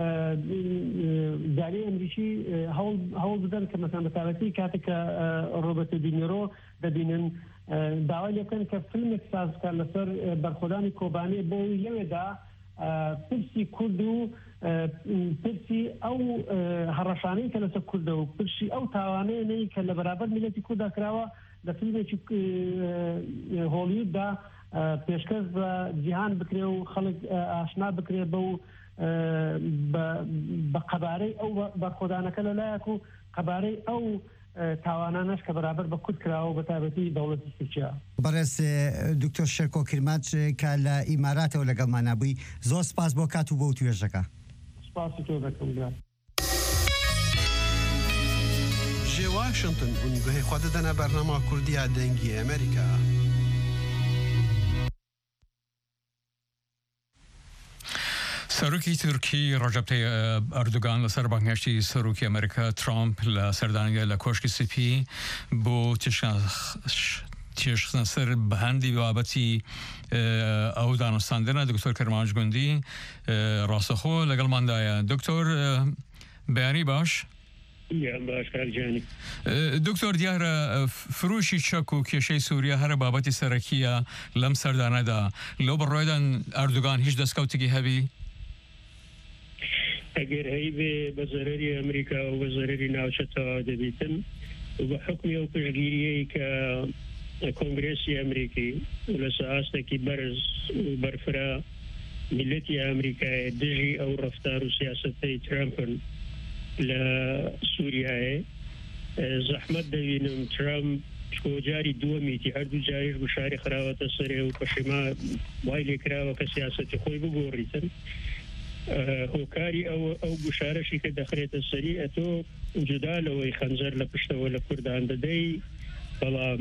داری ئەمریکی هەوڵ بدەن کە مەسەلەن بەتابەتی کاتێک کە ڕۆبەرت دینیرۆ دەبینن داوای لێکەن کە فیلمێک ساز بکات لەسەر بەرخۆدانی کۆبانێ بۆ لەوێدا پرسی کورد و پرسی ئەو هەڕەشانەی کە لەسەر کوردە و پرسی ئەو تاوانەیەی کە لە بەرابەر میلەتی کووردا کراوە لە فیلمێکی هۆلیووددا پێشکەش بە جیهان بکرێ و خەڵک ئاشنا بکرێ بە قەبارەی ئەو بەرخۆدانەکە لەلایەک و قەبارەی ئەو تاوانانش کە بەرابەر بە کورد کراوە بە تایبەتی دەوڵەتی تورکیا. بەڕێز دکتۆر شێرکۆ کرماچ کە لە ئیماراتەوە لەگەڵمان بووی زۆر سپاس بۆ کات و بۆ توێژەکە. سپاسی تۆ دەکەم. جێ واشنگتن گوهی خوا دەدەنە بەرنامە کوردیا دەنگی ئەمریکا. سەرۆکی تورکی ڕەجەب تەیب ئەردوغان لەسەر بانگهێشتی سەرۆکی ئەمریکا ترامپ لە سەردانیگە لە کۆشکی سپی بۆ تێشخستنەسەر بە هەندی بابەتی ئەو دانوستاندنە دکتۆر کەرمانج گوندی ڕاستەخۆ لەگەڵماندایە. دکتۆر بەیانی باش؟ دکتۆر دیارە فروشی چەک و کێشەی سووریا هەرە بابەتی سەرەکیە لەم سەردانەدا لەو بەڕۆیدان ئەردوغان هیچ دەستکەوتێکی هەبی؟ ئەگەر هەی بێ بە زەرەری ئەمریکا و بە زەرەری ناوچەتەوە دەبیتن و بە حکمی ئەو پشتگیریەی کە کۆنگرێسی ئەمریکی لە سەئاستێکی بەرز و بەرفرا میلەتی ئەمریکای دژی ئەو ڕەفتار و سیاسەتەی ترامپن لە سووریایە زەحمەت دەبینم ترامپ کۆجاری دووەمیتی هەردوو جاریش بشاری خراوەتە سەرێ و پەشیما وای لێکراوە کە سیاسەتی خۆی بگۆڕیتن هۆکاری ئەو گوشارەشی کە دەخرێتە سەری ئەتۆ جودا لەوەی خەنجەر لە پشتەوە لە کوردان دەدەی بەڵام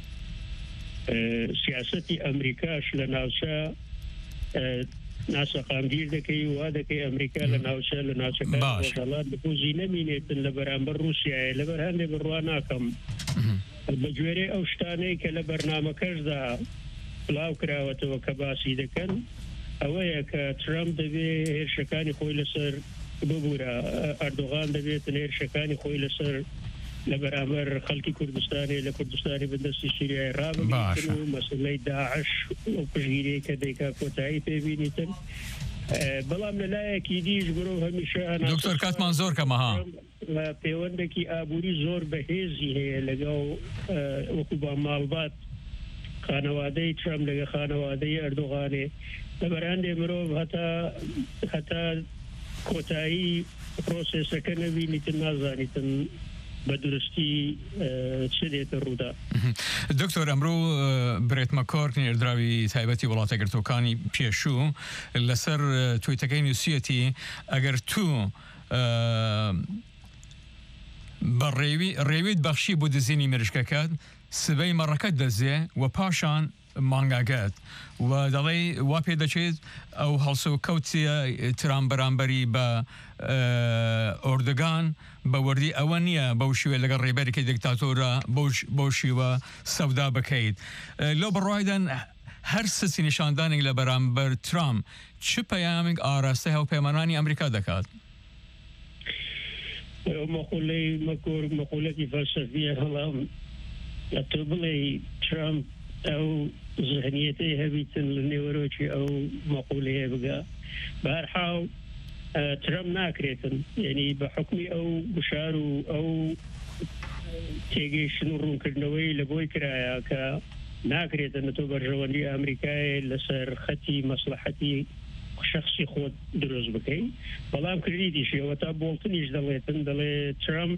سیاسەتی ئەمریکاش لە ناوچە ناسەقامگیر دەکەی وا دەکەی ئەمریکا لە ناوچە لە ناوچەکان وەڵات بپۆزی نەمینێتن لە بەرامبەر رووسایە لەبەر هەندێک بڕوا ناکەم بە گوێرەی ئەو شتانەی کە لە بەرنامەکەشدا بڵاو کراوەتەوە کە باسی دەکەن ئەوەیە کە ترامپ دەبێت هێرشەکانی خۆی لەسەر ببوورە ئەردوغان دەبێتن هێرشەکانی خۆی لەسەر لە بەرامبەر خەڵکی کوردستانی لە کوردستانی بەدەستی سووریای ڕابگرن و مەسلەی داعش و پشگیری کە دەیکا کۆتایی پێبینیتن بەڵام لەلایەکی دیش مرۆڤ هەمیشە دکتۆر کاتمان زۆر کەمەها پەیوەندێکی ئابووری زۆر بەهێزی هەیە لەگەڵ وەکو با ماڵبات خانەوادەی ترامپ لەگە خانەوادەی ئەردوغانێ لەبەرهەندێ مرۆڤ هەتا کۆتایی پرۆسێسەکە نەبینیتن نازانیتن بە درستی چ دێتە ڕوودا. دکتۆر ئەمڕۆ برێتمە کۆرت نێردراوی تایبەتی وڵاتە گرتوەکانی پێشوو لەسەر تویتەکەی نووسیەتی ئەگەر تو بە ڕێویت بەخشی بۆ دزینی مێرشکەکەت سبەی مەڕەکەت دەزێ و پاشان مانگاگات و دەڵێ وا پێ دەچێت ئەو هەڵسە و کەوتیە ترام بەرامبەری بە ئۆردگان بە وەردی ئەوە نییە بەو شوێ لەگەڵ ڕێبەرێکی دیکتاتۆرە بۆ شیوە سەودا بکەیت لەو بڕایدان هەر سسی نیشاندانێک لە بەرامبەر ترام چ پەیامێک ئاراستە هەوپەیمانانی ئەمریکا دەکات؟ مەقولەتی فەلسەفیە هەڵام ئەتۆ بڵێ ترامپ ئەو ذهنیەتەی هەبیتن لە نێوەرۆکی ئەو مەقولەیە بگا بەهەرحاڵ ترامپ ناکرێتن یعنی بە حکمی ئەو بشار و ئەو تێگەیشتن و ڕوونکردنەوەی لە بۆی کرایە کە ناکرێتن تۆ بەرژەوەندی ئەمریکای لەسەر خەتی مەسلحەتی شخصی خۆت دروست بکەی بەڵام کردیتیشەوە تا بۆڵتنیش دەڵێتن دەڵێ ترامپ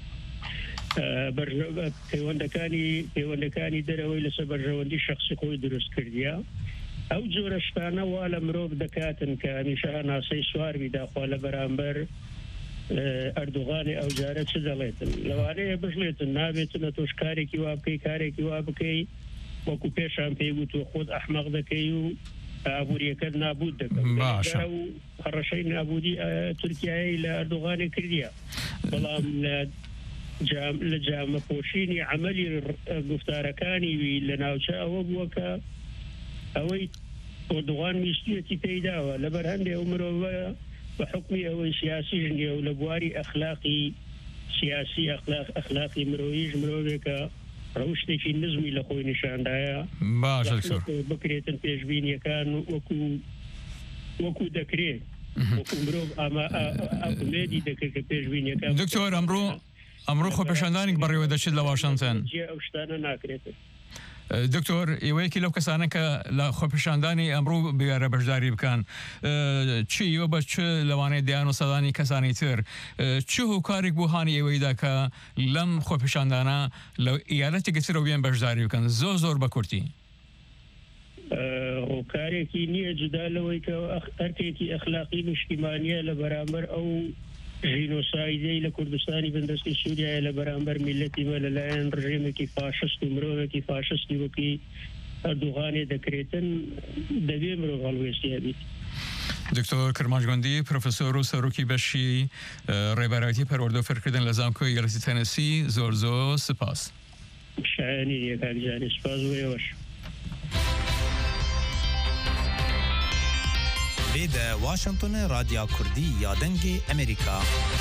پەیوەندەکانی دەرەوەی لەسەر بەرژەوەندی شخصی خۆی دروست کردیا ئەو جۆرە شتانە وا لە مرۆڤ دەکاتن کە هەمیشە ناسەی سواربی داخوا لە بەرامبەر ئەردوغانی ئەو جارە چ دەڵێتن لەوانەیە بژڵێتن نابێتن تۆش کارێکی وا بکەی کارێکی وا بکەی وەکو پێشان پێی گوتوە خۆت ئەحمەق دەکەی و ئابوووریەکەت نابود دەکەم هەڕەشەی نابودی تورکیایی لە ئەردوغانی کردیە بەڵام لە جامەپۆشینی عملی گفتارەکانی وی لە ناوچە ئەوە بووە کە ئەوەی ئۆردوغان میستویەتی پێداوە لەبەر هەندێک ئەو مرۆڤە بە حکمی ئەوەی سیاسی ژنیە و لە بواری ئەخلاقی سیاسی ئەخلاقی مرۆڤیش مرۆڤێکە ڕەوشتێکی نزمی لە خۆی نیشاندایە بکرێتن پێشبینیەکان وەکو دەکرێت وەکو مرۆڤ ئامێدی دەکرێت کە پێشبینیەکان دکتۆر ئەمڕۆ خۆپێشاندانێک بەڕێوە دەچێت لە واشنگتن ئەو شتانە ناکرێتن دکتۆر ئێوەیەکی لەو کەسانە کە لە خۆپێشاندانی ئەمڕۆ بگارە بەشداری بکەن چی ئێوە بە چ لەوانەیە دیان و سەدانی کەسانی تر چ هۆکارێک بۆ هانی ئێوەیدا کە لەم خۆپێشاندانە لە ئیالەتێکی ترە بێن بەشداری بکەن زۆر بە کورتی هۆکارێکی نییە جودا لەوەی کە ئەرکێکی ئەخلاقی نیشتیمانیە لە بەرامبەر ئەو ژینۆسایدەی لە کوردستانی بەندەستی سووریایە لە بەرامبەر میلەتی مە لەلایەن ڕژێمێکی فاشست و مرۆڤێکی فاشستی وەکی ئەردوغانێ دەکرێتن دەبێ مرۆڤ هەڵوێستی هەبیت. دکتۆر کرمانجگوندی پرۆفسۆر و سەرۆکی بەشی ڕێبەرایەتی پەروەردە و فێرکردن لە زانکۆی یەڵەتی تەنەسی زۆر سپاس. شایانی یەکاکجانی سپاس بۆ ئێوەش. بێدە واشنگتن رادیا کوردی یا دەنگی ئەمریکا.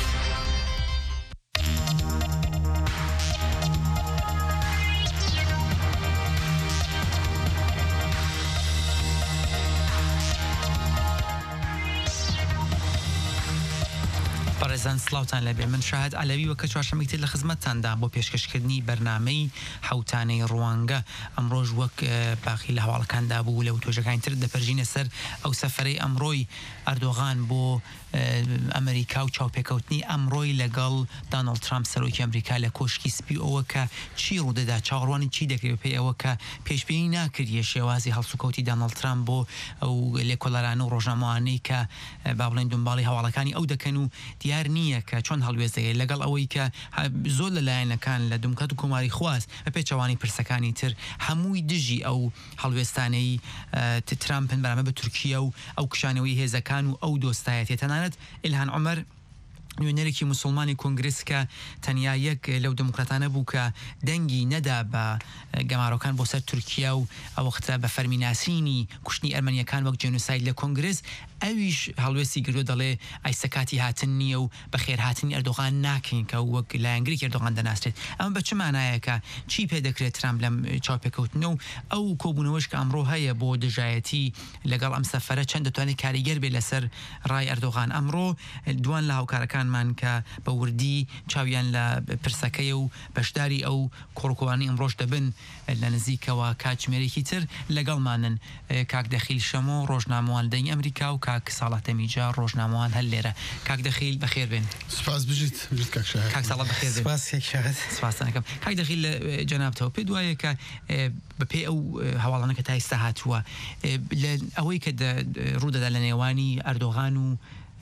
بەڕێزان سلااوان لەبێ من شاهد ئالەوی وەکە چوارشەمەی لە خزمەتتاندا بۆ پێشکەشکردنی بەرنامەی حوتانەی ڕوانگە ئەمڕۆژ وەک باقی لە هەواڵەکاندا بوو لەو تۆژەکانی تر دەپەرژینە سەر ئەو سەفەرەی ئەمڕۆی ئەردۆغان بۆ ئەمریکا و چاوپێکەوتنی ئەمڕۆی لەگەڵ دانەڵد ترامپ سەرۆکی ئەمریکا لە کۆشکی سپی ئەوە کە چی ڕوودەدا چاوەڕوانی چی دەکرێت پێی ئەوە کە پێشبینی ناکردیە شێوازی هەڵسوکەوتی دانەڵد ترامپ بۆ ئەو لێکۆڵەرانە و ڕۆژنامەوانەی کە با بڵێن دنباڵی هەواڵەکانی ئەو دەکەن و دیار نییە کە چۆن هەڵوێزەیە لەگەڵ ئەوەی کە زۆر لەلایەنەکان لە دومکەت و کۆماری خواست بە پێچەوانی پرسەکانی تر هەمووی دژی ئەو هەڵوێستانەی ترامپن بەرامبەر بە تورکیا و ئەو کشانەوەی هێزەکان و ئەو دۆستایەتێ تەنانەت ئیلهان عومەر نوێنەرێکی موسڵمانی کۆنگرس کە تەنیا یەک لەو دموکراتانە بوو کە دەنگی نەدا بە گەمارۆکان بۆ سەر تورکیا و ئەوەختە بە فەرمیناسینی کوشتنی ئەرمەنیەکان وەک جێنوساید لە کۆنگرس ئەویش هەڵوێستی گردو دەڵێ ئای سەکاتی هاتن نییە و بە خێرهاتنی ئەردۆغان ناکەین کە وەک لایەنگری ئەردۆغان دەناسرێت ئەمە بە چ مانایەکە چی پێ دەکرێت ترامپ لەم چاوپێکەوتنە و ئەو کۆبوونەوەش کە ئەمڕۆ هەیە بۆ دژایەتی لەگەڵ ئەم سەفەرە چەند دەتوانێت کاریگەر بێ لەسەر ڕای ئەردۆغان ئەمڕۆ دوان لە هاوکارەکانمان کە بە وردی چاویان لە پرسەکەی و بەشداری ئەو کۆڕکۆوانی ئەمڕۆژ دەبن لە نزیکەوە کاتژمێرێکی تر لەگەڵمانن کاک دەخیل شەمۆ ڕۆژنامەوان دەنگی ئەمریکا و کاک ساڵاتە میجا ڕۆژنامەوان هەل لێرە کاک دەخیل بەخێر بێن. سپاس بژیت کاک ساڵات بەخێر بێن. سپاسانەکەم کاک دەخیل لە جەنابتەوە پێ دوایە کە بەپێ ئەو هەواڵانە کە تا ئێستا هاتووە ئەوەی کە ڕوودەدا لە نێوانی ئەردۆغان و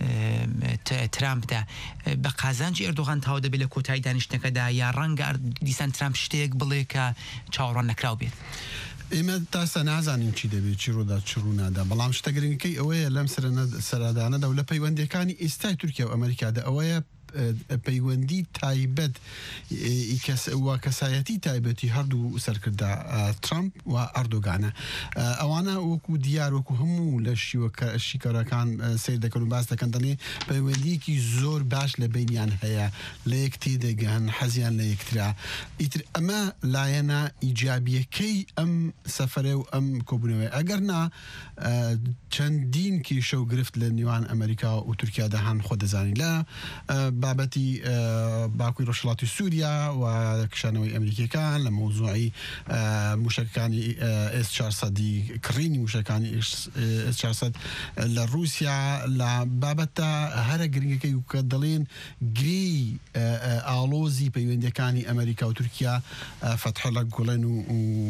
ترامپدا بە قازانجی ئەردۆغان تاوا دەبێت لە کۆتایی دانیشتەکەدا یا ڕەنگە دیسان ترامپ شتێک بڵێ کە چاوەڕوان نەکراو بێت. ئێمە تاسە نازانین چی دەبێت چی ڕۆدا چ ڕوونادا بەڵام شتە گرنگەکەی ئەوەیە لەم سەرادانەدا و لە پەیوەندیەکانی ئێستای تورکیا و ئەمریکادا ئەوەیە پەیوەندی تایبەت وا کەسایەتی تایبەتی هەردوو سەرکردا ترامپ و ئەردۆغانە ئەوانە وەکو دیار وەکو هەموو لە شیکەرەکان سیر دەکەن و باس دەکەن دەڵێ پەیوەندیەکی زۆر باش لە بینیان هەیە لە یەک تێدەگەن حەزیان لە یەکترا ئیتر ئەمە لایەنە ئیجابیەکەی ئەم سەفەرە و ئەم کۆبوونەوەی ئەگەر نا چەندین کیشە و گرفت لە نێوان ئەمریکا و تورکیادا هەن خۆ دەزانین لە بابەتی باکووری ڕۆژهەڵاتی سووریا و کشانەوەی ئەمریکیەکان لە مۆزوعی موشەکانی S400 کڕینی موشەکانی S400 لە رووسیا لە بابەتە هەرە گرنگەکەی و کە دەڵێن گرێی ئاڵۆزی پەیوەندیەکانی ئەمریکا و تورکیا فەتحەڵە گوڵێن و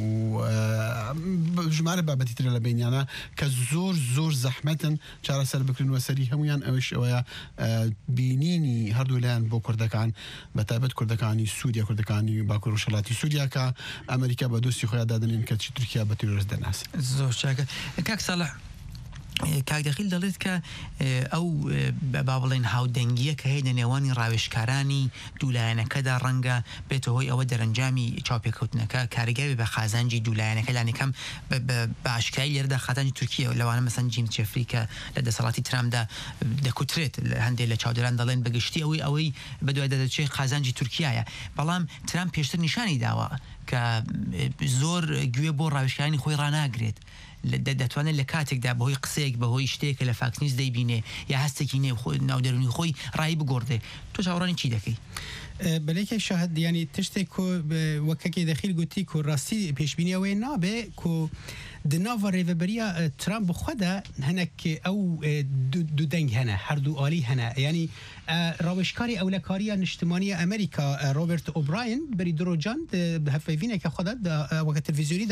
ژمارە بابەتی ترە لە بینیانە کە زۆر زەحمەتن چارەسەر بکردنەوە سەری هەمویان ئەوەش ئەوەیە بینینی هەردوو لایەن بۆ کوردەکان بەتایبەت کوردەکانی سووریا کوردەکانی باکووری ڕۆژهەڵاتی سووریا کە ئەمریکا بە دۆستی خۆیان دادنێن کە چی تورکیا بە تیرۆریست دەناسێت. زۆر چاکە کاک ساڵح کاک دەخیل دەڵێت کە ئەو با بڵێن هاودەنگیە کە هەیە لە نێوانی ڕاوێژکارانی دوولایەنەکەدا ڕەنگە بێتە هۆی ئەوە دەرەنجامی چاوپێکەوتنەکە کاریگەری بە خازانجی دوولایەنەکە لانەکەم بە ئاشکایی لێرەدا خازانجی تورکیە لەوانە مەسەن جیم جێفری کە لە دەسەڵاتی ترامدا دەکوترێت هەندێک لە چاودێران دەڵێن بەگشتی ئەوەی بەدوای دەدەچێت خازانجی تورکیایە بەڵام ترام پێشتر نیشانی داوە کە زۆر گوێ بۆ ڕاوێژکارانی خۆی ڕناگرێت دەتوانێت لە کاتێکدا بەهۆی قسەیەک بەهۆی شتێکە لە فاکسنیوز دەیبینێ یا هەستێکی ناودەرونی خۆی ڕایی بگۆڕدێ تۆ چاوەڕانی چی دەکەی؟ بەلێکە شاهد ینی تشتێک وەکەکی دەخیل گوتی و ڕاستی پێشبینیەوەی نابێ و دناوە ڕێڤەبەریە ترامپ بخوادا هەنێک ئەو دوو دەنگ هەنە هەردوو ئالی هەنە ینی ڕاوێژکاری ئەولەکاریە نیشتمانی ئەمریکا ڕۆبرت ئۆبراین بەری درۆجان هەفەیڤینێکە خۆدا وەکە تەلڤیزیۆنیدا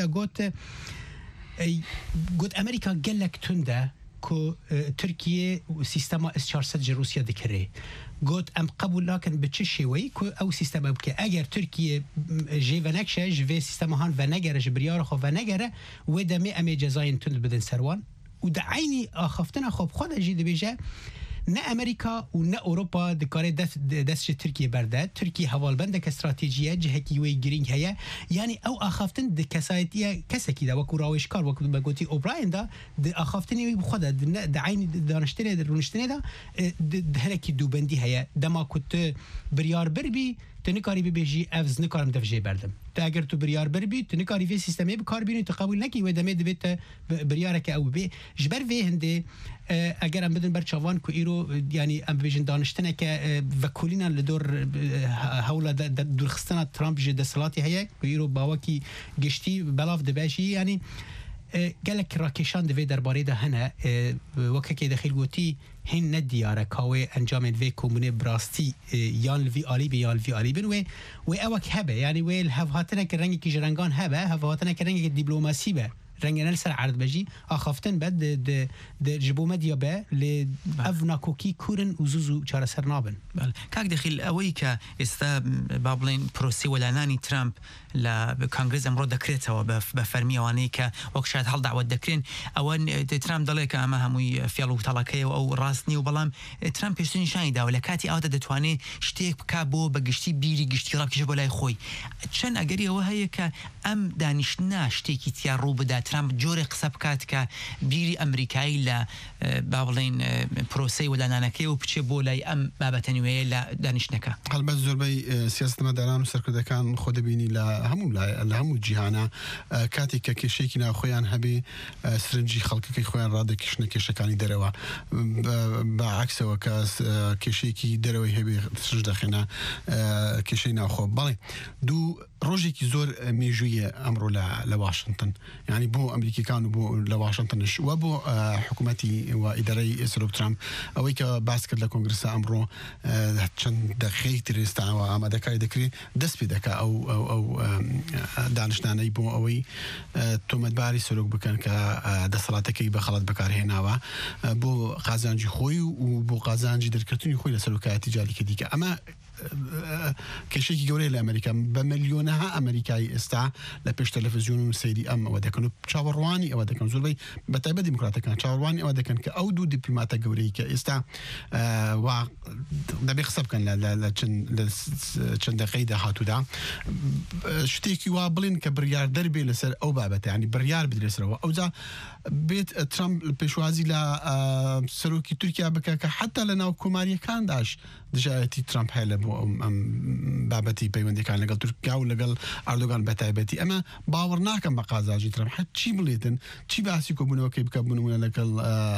گوت ئەمریکا gelek tunda ku Türkiye sistema S-400 ji Rusya dikire. Got em qebûl nakin bi çi şêweyî ku ew sistema bike. Eger Türkiye jê venekşe ji vê sistemahan venegere ji biryara xwe venegere wê demê em ê cezayên tund bidin ser wan û di eynî axaftina xwe bi xwe de jî dibêje ne Amerika û ne Ewropa dikare dest ji Tirkiye berde. Tirkiye hevalbendek stratejîye cihekî wê girîng heye. Yani ew axaftin di kesayetiye kesekî de wekû rawêjkar wekû me gotî O'Brien da di axaftinê wî bi xwe de di eynî daniştinê de rûniştinê de hinekî dûbendî heye. Dema ku tu biryar bir bî tu nikarî bibêjî ev z nikarim dev jê berdim. Tu eger tu biryar bir bî tu nikarî vê sistemê bikar bînî tu qebûl nekî wê demê divê te biryareke ew bê ji ber vê hindê eger em bidin ber çavan ku îro yani em bêjin daniştineke vekolînan li dor hewla dûrxistina Trump ji desthilatê heye ku îro bawekî giştî belav dibe jî yani gelek rakêşan divê derbarê de hene wekekê dexîl gotî hin ne diyare ka wê encamên vê komûnê bi rastî yan li vî alî bê yan li vî alî bin wê ewek hebe yani wê hevhatineke rengekî ji rengan hebe hevhatineke rengekî dîplomasî be rengene li ser erdbejî axaftin be ji bo medya be lê ev nakokî kurin û zûz û çareser nabin. کاک دەخیل ئەوەی کە ئێستا با بڵێن پرۆسی وەلانانی ترامپ لە کانگرس ئەمڕۆ دەکرێتەوە بە فەرمیەوانەی کە وەک شاید هەڵداوت دەکرێن ئەوە ترامپ دەڵێ کە ئەمە هەمووی فێڵ و تەڵەکەیەوە ئەو ڕاست نیە و بەڵام ترامپ پێشتر نیشانی داوە لە کاتی ئەوەتە دەتوانێت شتێک بکا بۆ بەگشتی بیری گشتی ڕابکێشە بۆ لای خۆی چەند ئەگەری ئەوە هەیە کە ئەم دانیشتنا شتێکی تیا ڕوو بدا ترامپ جۆرێ قسە بکات کە بیری ئەمریکایی لە با بڵێن پرۆسەی وەلانانەکەی و بچێ بۆ لای ئەم بابەتەنوێیە لە دانیشتنەکە هەڵبەت زۆربەی سیاستمەداران و سەرکردەکان خۆ دەبینی لە هەموو جیهانە کاتێک کە کێشەیەکی ناوخۆیان هەبێ سرنجی خەڵکەکەی خۆیان ڕادەکێشنە کێشەکانی دەرەوە بەعکسەوە کە کێشەیەکی دەرەوەی هەبێ سرنج دەخێنە کێشەی ناوخۆ بەڵێ دوو ڕۆژێکی زۆر مێژوویە ئەمڕۆ لە واشنگتن یعنی بۆ ئەمریکیەکان و بۆ لە واشنگتنش وە بۆ حکوومەتی و ئیدارەی سەرۆک ترامپ ئەوەی کە باس کرد لە کۆنگرسە ئەمڕۆ چەند دەخەی ترێستانەوە ئامادەکاری دەکرێت دەست پێ دەکا ئەو دانیشتانەی بۆ ئەوەی تۆمەتباری سەرۆک بکەن کە دەسەڵاتەکەی بە خەڵەت بەکارهێناوە بۆ قازانجی خۆی و بۆ قازانجی دەرکردنی خۆی لە سەرۆکایەتی جالیکە دیکە ئەمە کێشێکی گەورەی لە ئەمریکا بە ملیۆنەها ئەمریکایی ئێستا لە پێش تەلەڤیزیۆن و سەیری ئەم ئەوە دەکەن و چاوەڕوانی ئەوە دەکەن زۆربەی بەتایبەت دیموکراتەکان چاوەڕوانی ئەوە دەکەن کە ئەو دوو دیپلۆماتە گەورەی کە ئێستا دەبێ قسە بکەن لە چەند دەقەی داهاتوودا شتێکی وا بڵێن کە بڕیار دەربێ لەسەر ئەو بابەتە ینی بڕیار بدرێسەرەوە ئەوجا بێت ترامپ پێشوازی لە سەرۆکی تورکیا بکە کە حتا لە ناو کۆماریەکانداش دژایەتی ترامپ هەیە لە بۆ ئەم بابەتی پەیوەندیەکان لەگەڵ تورکیا و لەگەڵ ئەردۆگان بەتایبەتی ئەمە باوەڕ ناکەم بە قازانجی ترامپ هەر چی بڵێتن چی باسی کۆبوونەوەکەی بکە بوونە لەگەڵ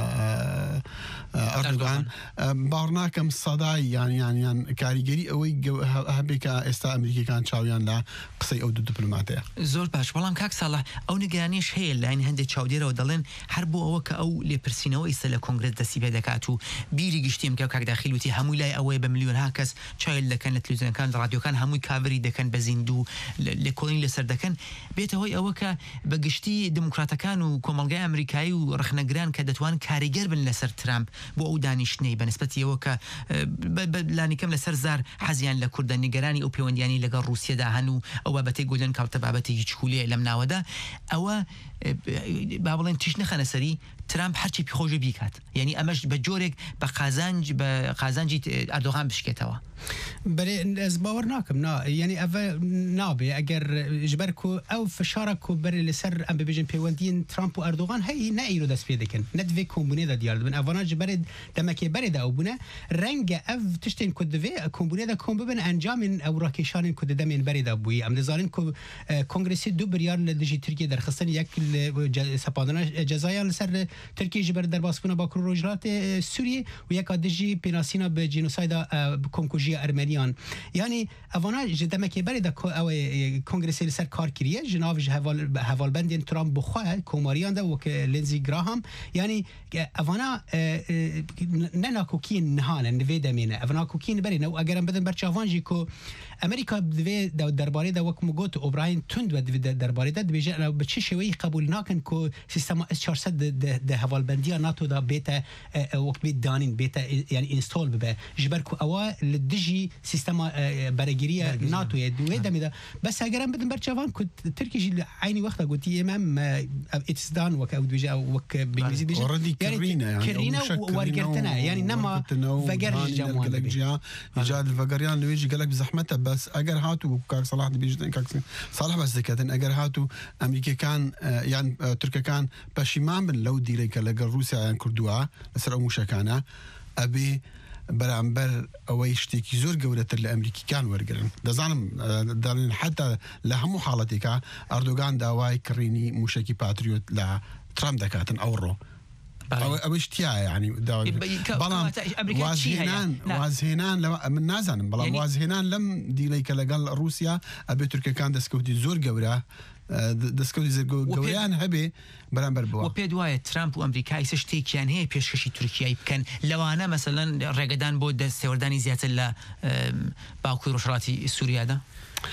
ئەردۆگان باوەڕ ناکەم سەدای یان کاریگەری ئەوەی هەبێ کە ئێستا ئەمریکیەکان چاویان لە قسەی ئەو دوو دیپلۆماتەیە زۆر باش بەڵام کاک ساڵح ئەو نیگەرانیش هەیە لاین هەندێک چاودێرەوە دەڵێن هەر بۆ ئەوە کە ئەو لێپرسینەوە ئیسە لە کۆنگرس دەستی پێ دەکات و بیری گشتیم کە کاک داخیل وتی هەمووی لای ئەوەیە بە ملیۆنها کەس چایل دەکەن لە تەلەڤیزیۆنەکان ڕادیۆکان هەمووی کاڤری دەکەن بە زیندوو لە کۆڵین لەسەر دەکەن بێتە هۆی ئەوە کە بەگشتی دموکراتەکان و کۆمەڵگای ئەمریکایی و ڕخنەگران کە دەتوان کاریگەر بن لەسەر ترامپ بۆ ئەو دانیشتنەی بەنسبەتی ئەوە کە لانیکەم لەسەر زار حەزیان لە کوردە نیگەرانی ئەو پەیوەندیانی لەگەڵ رووسیەدا هەن و ئەو بابەتەی گۆلدن کاوتە بابەتێکی چکولێ لەم ناوەدا ئەوە با بڵێن تیش نەخەنە سەری ترامپ هەرچی پیخۆژە بیکات یعنی ئەمەش بە جۆرێک بە قازانجی ئەردۆغان بشکێتەوە بله از باور ناکم نه یعنی اول نابه اگر جبر کو او فشار کو بر لسر ام بيجن بيوندين ترامپ و اردوغان هي نه ایرو دست پیدا کن ند وی کومبونه دا دیار بن اونا جبر دمکی برد او بونه رنگ اف تشتین کو دوی کومبونه دا کوم بن انجام او راکشان کو دمن برد ابوی ام دزالن کو کنگرسی 2 بریار لدجی ترکیه در خستن یک سپاندن جزایر لسر ترکیه جبر در باسپونا باکرو روجرات سوریه و یک ادجی پیناسینا به جنوساید کنکوژی ارمنیان یعنی اوانا جدما که برای او کنگرسی سر کار کریه جناب حوال بندین ترامپ بخواه کوماریان ده و که لینزی گراهام یعنی اوانا نه ناکوکین نهانه نوی دمینه اوانا کوکین برای نو اگرم بدن برچاوانجی که امریکا دوی درباره ده وکم گوت اوبراین تند و درباره ده بیجه به چه شوی قبول ناکن که سیستم اس 400 ده حوال بندی ناتو ده بیت وقت بیت دانین بیت یعنی اینستال ببه جبر کو اوا لدجی سیستم برگیری ناتو دوی دمیده بس اگرم بدن برچاوان که ترکیش عینی وقتا گوتی امام اتسدان وک او بیجه وک بینگلیزی بیجه كرينا ورقرتنا يعني نما فقر جمال إيجاد الفقريان اللي يجي قالك بزحمته بس أجر هاتو كاك صلاح بيجي كاك صلاح بس ذكرتن أجر هاتو أمريكا كان يعني تركيا كان بشيمان من لو دي لك لقى روسيا يعني كردوا لسر مشاكانا أبي برامبر أو يشتكي زور جودة الأمريكي كان ورقرن دزانم دارين حتى لهم حالتك أردوغان داواي كريني مشاكي باتريوت لا ترامب دكاتن أورو أو اشتياء يعني بلام وازهنان من نازن بلام وازهنان لم دي ليك لقال روسيا أبي تركيا كان دسكوتي زور جورا دسكوتي زور جوريان هبي برامبر بوا وبيدواي ترامب وأمريكا يسشتيك يعني هي بيشكشي تركيا كان لو أنا مثلا رقدان بود استورداني زيادة لا باكو روشراتي سوريا ده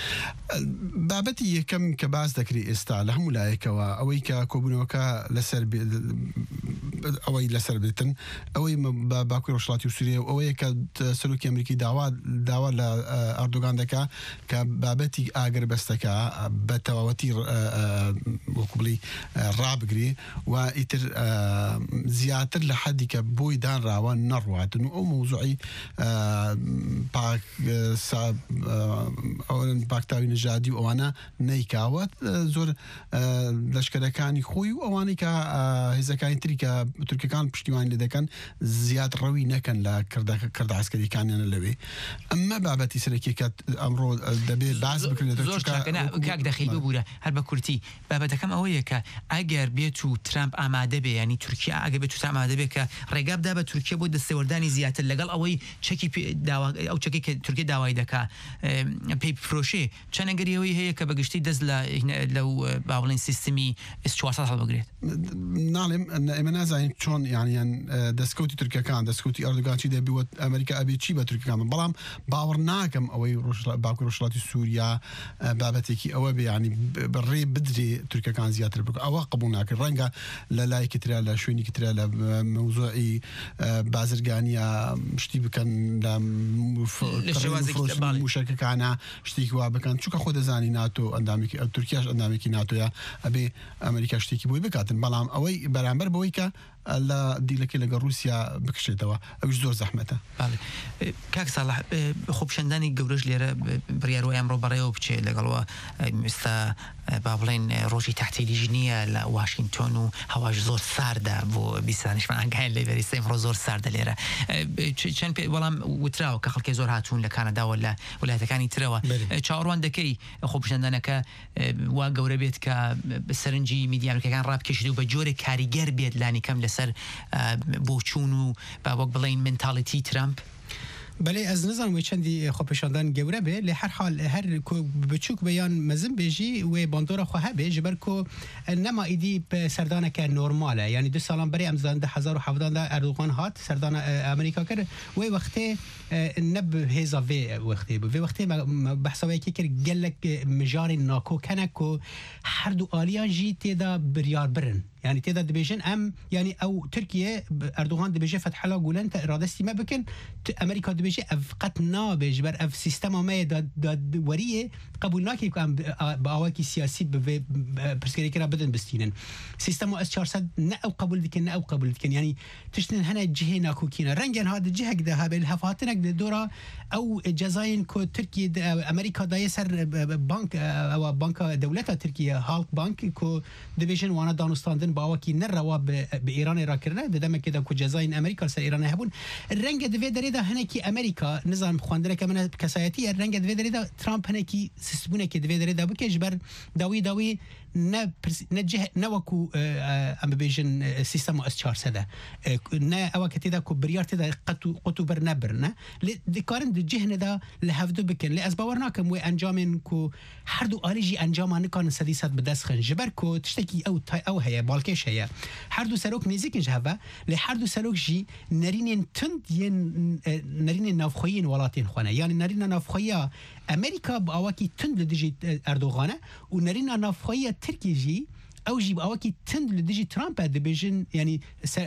بابتي كم كباز ذكري استعلا هم لايك وأويك كوبنوكا لسر أوي لسر بيتن أوي باكو روشلاتي سوريا وأويك سلوك أمريكي دعوة لأردوغان دكا كبابتي أجر بستكا بتواتير وقبلي رابقري ويتر زيادة لحد كبوي دان راوان نروات إنه موضوعي باك أو باكتاوي نجادي وأنا نيكاوت زور لشكركاني خوي وأنا إذا كان تركيا كان بشتيوان لذا كان زيادة روي نكن لا كرد عسكري كان أنا لبي أما بابتي سلكي كات أمرو دبي بعض بكرة زور كاك دخيل ببورة هل بكرتي بابا كم أويه كأجر بيتو ترامب أماده به يعني تركيا أجر بيتو ترامب أماده به كرجاب ده بتركيا بود استورداني زيادة لقال أوي شكي دعوة أو شكي تركيا دعوة ده كا بيب فروشي كان أجريوي هي كبجشتي دزلا لو باولين سيستمي استشوارات على بقريت نعلم أن إمنازين شون يعني دسكوتي تركيا كان دسكوتي أردوغان شيء ده بيوت أمريكا أبي شيء بتركيا كان بلام باورناكم أوي باكو روشلاتي سوريا بابتكي أوي يعني بالري بدري تركيا كان زيادة بك أو قبولناك الرنجة لا كتير لا شويني كتير لا موضوعي بازرجانيا مشتي بكن لا مشاركة كنا شتيك وابكان شو كخود زاني ناتو أندامك تركيا أندامك ناتو يا أبي أمريكا شتيك بوي بكاتن بلام أوي برامبر بويكا لا دي لك لقى روسيا بكشتوا أو زور زحمته. بله كاك صلاح خوب شنداني جورج ليرة بريارو أمرو بريو بتشي لقالوا مست بابلين روجي تحت الجنية لواشنطن وهواج زور ساردة بو بيسانش مع كان اللي بريستين فرو زور ساردة ليرة كان والله وتراو كخل كزور هاتون لكندا ولا هتكاني تراو شاوروان دكي خوب شندانك وجوربيت كسرنجي ميديا كان راب كشدو بجوري كاريجر بيد لاني كم سر بوچونو با وقت بلين منتاليتي ترامب بله از نظام و چندی خوبشاندن گوره به لحر حال هر کو بچوک بیان مزم بيجي و باندورا خواه به جبر کو نما ایدی سردانه که نورماله یعنی 2 سالان بری امزان 1017 اردوغان هات سردان امریکا کرد و وقتی نب هزا و وقتی بحثوی که کرد گلک مجار ناکو کنه کو هر دو آلیان جی تیدا بریار برن يعني تدا دبيجن ام يعني او تركيا اردوغان دبيجه فتح الله قولن اراده استيما بكن امريكا دبيجه افقت نابج بر اف سيستم ما داد وريه قبول ناكي ام باواكي سياسي برسكري كرا بدن بستينن سيستم اس 400 نا او قبول دكن نا او قبول دكن يعني تشتن هنا جهه كوكينا رنجن هذا الجهه ده هبل هفاتنك دورا او جزاين كو تركيا امريكا دا يسر بنك او بنك دولتها تركيا هالك بنك كو ديفيجن وانا دانستاندن باوكي نروا بايران راكرنا ددم كده كو جزاين امريكا سر ايران هبون الرنج دفي دريدا هناكي امريكا نظام خواندره كمان كسايتي الرنج دفي دريدا ترامب هناكي سسبونه كي دفي دريدا بكجبر داوي نجه نوكو ام بيجن سيستم اس 400 نا اوكتي دا كو بريارتي دا قطو برنبرنا دكارن دجهنا دا لهفدو بكن لاسباورناكم وانجامن كو حردو اليجي انجامان كان سديسات بدسخن جبر كو تشتكي او هي بالكيش هي حردو سلوك نيزيك جهبا لحردو سلوك جي نارين تند ين نارين نافخوين ولاتين خونه يعني نارين نافخويا امريكا باواكي تند لدجي اردوغان ونارين نافخويا تركي جي او جيب اوكي تند لديجي ترامب دبيجن يعني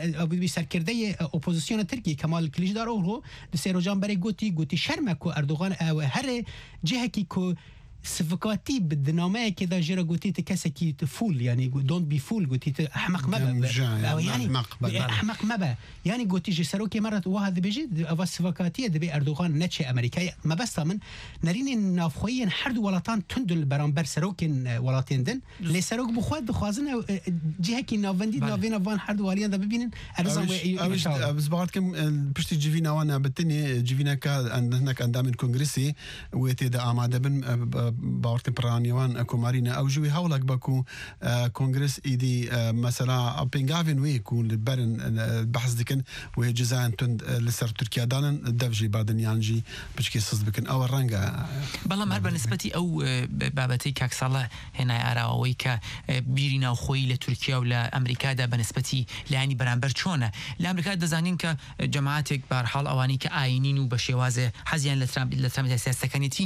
سركردي اوبوزيسيون تركي كمال كليجدار اورو دسيروجان بري غوتي شرمكو اردوغان او هر جهه كي سفكاتي بالدنامه كده جرى قلتي تكسكي فول يعني دونت بي فول قلتي احمق مبا يعني احمق مبا يعني قلتي جي سروكي مره واحد بيجي افا سفكاتيه دبي اردوغان نتشي امريكا ما بس من نارين نافخوين حرد ولاتان تندل برامبر سروكين ولاتين دن لي سروك بخواد بخوازن جهكي نافندي نافينا فان حرد واليان دا ببينن ارزان بس بعدكم بشتي جيفينا وانا بتني جيفينا كا هناك اندام كونغرسي وتدا اماده بن باورتن برانيوان اكو مارينا او جوي هاولك باكو كونغرس ايدي مثلا بينغافين ويكون البرن البحث دكن وجزان تند لسر تركيا دانن دفجي بعدن يانجي بشكي صدبكن او الرنجا بلا مر بالنسبه او بابتي كاكسلا هنا اراويكا بيرينا خوي لتركيا ولا امريكا دا بالنسبه لاني برامبر چونه لامريكا دزانين ك جماعتك بارحال اواني كاينين وبشوازه حزيان لترامب سياسه كانتي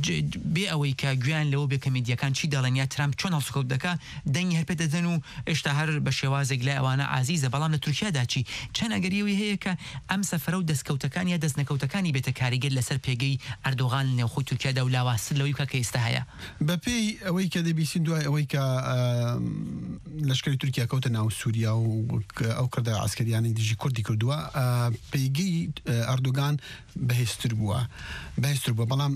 بي كجوان لو بكميديا كان شي دالنيا ترامب چون هالسكوب دكا دني هربت دنو اشتهر بشوازق لا وانا عزيزه بلان تركيا داچي چن اگريوي هيك ام سفرو دسكوتكان يا دسنكوتكاني بتكاريجل لسر بيجي اردوغان نو خو تركيا دوله واصل لو كيستهيا بابي ويك دي بيسندو ويك لشكري تركيا كوتنا او سوريا او كردا عسكري يعني ديجي كردي كردوا بيجي اردوغان بهستربوا بلام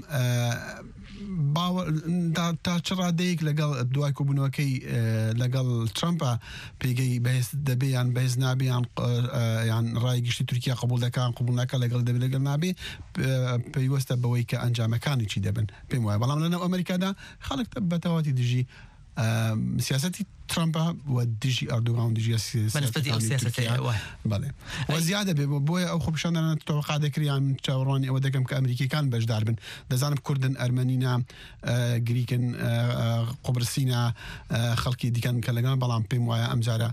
باو تا چرا دیک لگل دوای کو بنوکی لگل ترامپ پیگی بهس دبیان بهس نابیان يعني رای گشتی ترکیه قبول دکان قبول نکا لگل دبی لگل نابی پیوست بوی که انجام کانی چی دبن بموای بلام لنا امریکا دا خلق تبتواتی دیجی سياسة ترامب وديجي أردوغان وديجي سياسة بله وزيادة بويا أو خبشان أنا توقع ذكري عن توراني أو ذكم كأمريكي كان باش داربن دزانب كردن أرمنينا غريكن قبرصينا خلقي دي كان كلام بلام بيموايا أمزارا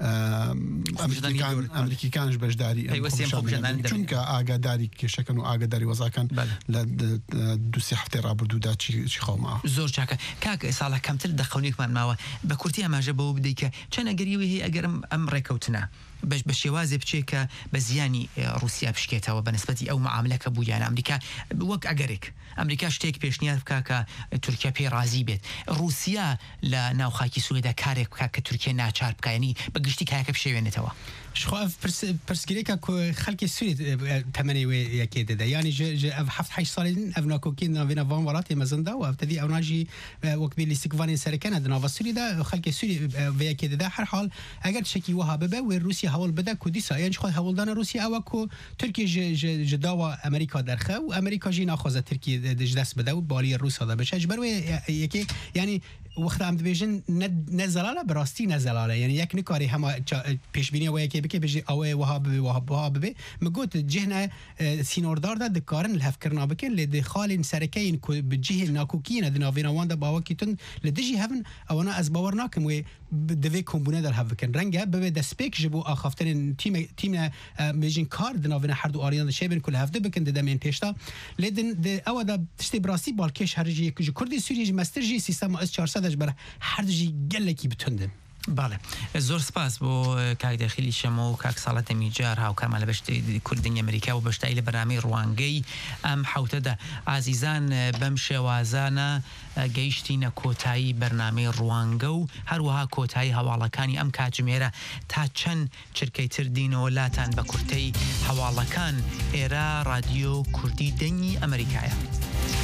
أمريكي كانش باش داري چونك آقا داري كشكن وآقا داري وزاكن لدوسي حفتي رابردو دا چي خوما زور چاكا كاك صالح كم تلدخونيك من ماوا بكورتي أما جبو بديك چان أقريوي هي أقرم أمريكوتنا بشوازي بشيكا بزياني روسيا بشكيتها وبنسبتي او معامله كبويا امريكا وك اجريك امريكا شتيك بيشنيار كاكا تركيا بي رازي بيت روسيا لا ناو خاكي سويدا كارك كاكا تركيا ناچار بكا يعني بقشتي كاكا بشيوينتوا شخاف برسكريكا كو خلقي سوري تمني وياكيد ده يعني ج حفت حيش صالين افنا كوكين فينا فان ولاتي مازندا وابتدي او ناجي وقبيل ليستكفاني سركان عندنا فاسوري ده خلقي سوري وياكيد ده هر حال اگر شكي وها ببا وروسيا هول بدا كوديسا يعني خود هول دان روسيا او كو تركيا جداوا امريكا درخه وامريكا جي ناخذ تركيا دجدس بدا بالي روسيا ده باش اجبر يكي يعني وقت عم دبيجن نزلاله براستي نزلاله يعني يك نكاري هما پیش بینی و یکی بکی بجی اوه وهاب به مگوت جهنا سينوردار ده دکارن الهفکرنا بکن لدخال سرکین کو بجه ناکوکین دناوینا واندا باوکیتون لدجی هفن اوانا از باورناکم و دوی کمبونه در هفکن رنگه به دسپیک جبو آخافتن تیم میجن کار دناوینا هر دو آریان شبن کل هفته بکن دمین پیشتا لدن او دا تشتی براسی بالکش هرجی کردی سوریج مسترجی سیستم اس 400 بر هر جی گلکی بتوندن باڵێ زۆر سپاس بۆ کاکدەخیلی شەمە و کاک ساڵەتە میجار هاوکارمان لە بەشتی کوردنی ئەمریکا و بەشتایی لە بەرنامەی ڕوانگەی ئەم حوتەدا ئازیزان بەم شێوازانە گەیشتینە کۆتایی بەرنامەی ڕوانگە و هەروەها کۆتایی هەواڵەکانی ئەم کاتژمێرە تا چەند چرکەی تر دینەوە لاتان بە کورتەی هەواڵەکان ئێرە رادیۆ کوردی دەنگی ئەمریکایە.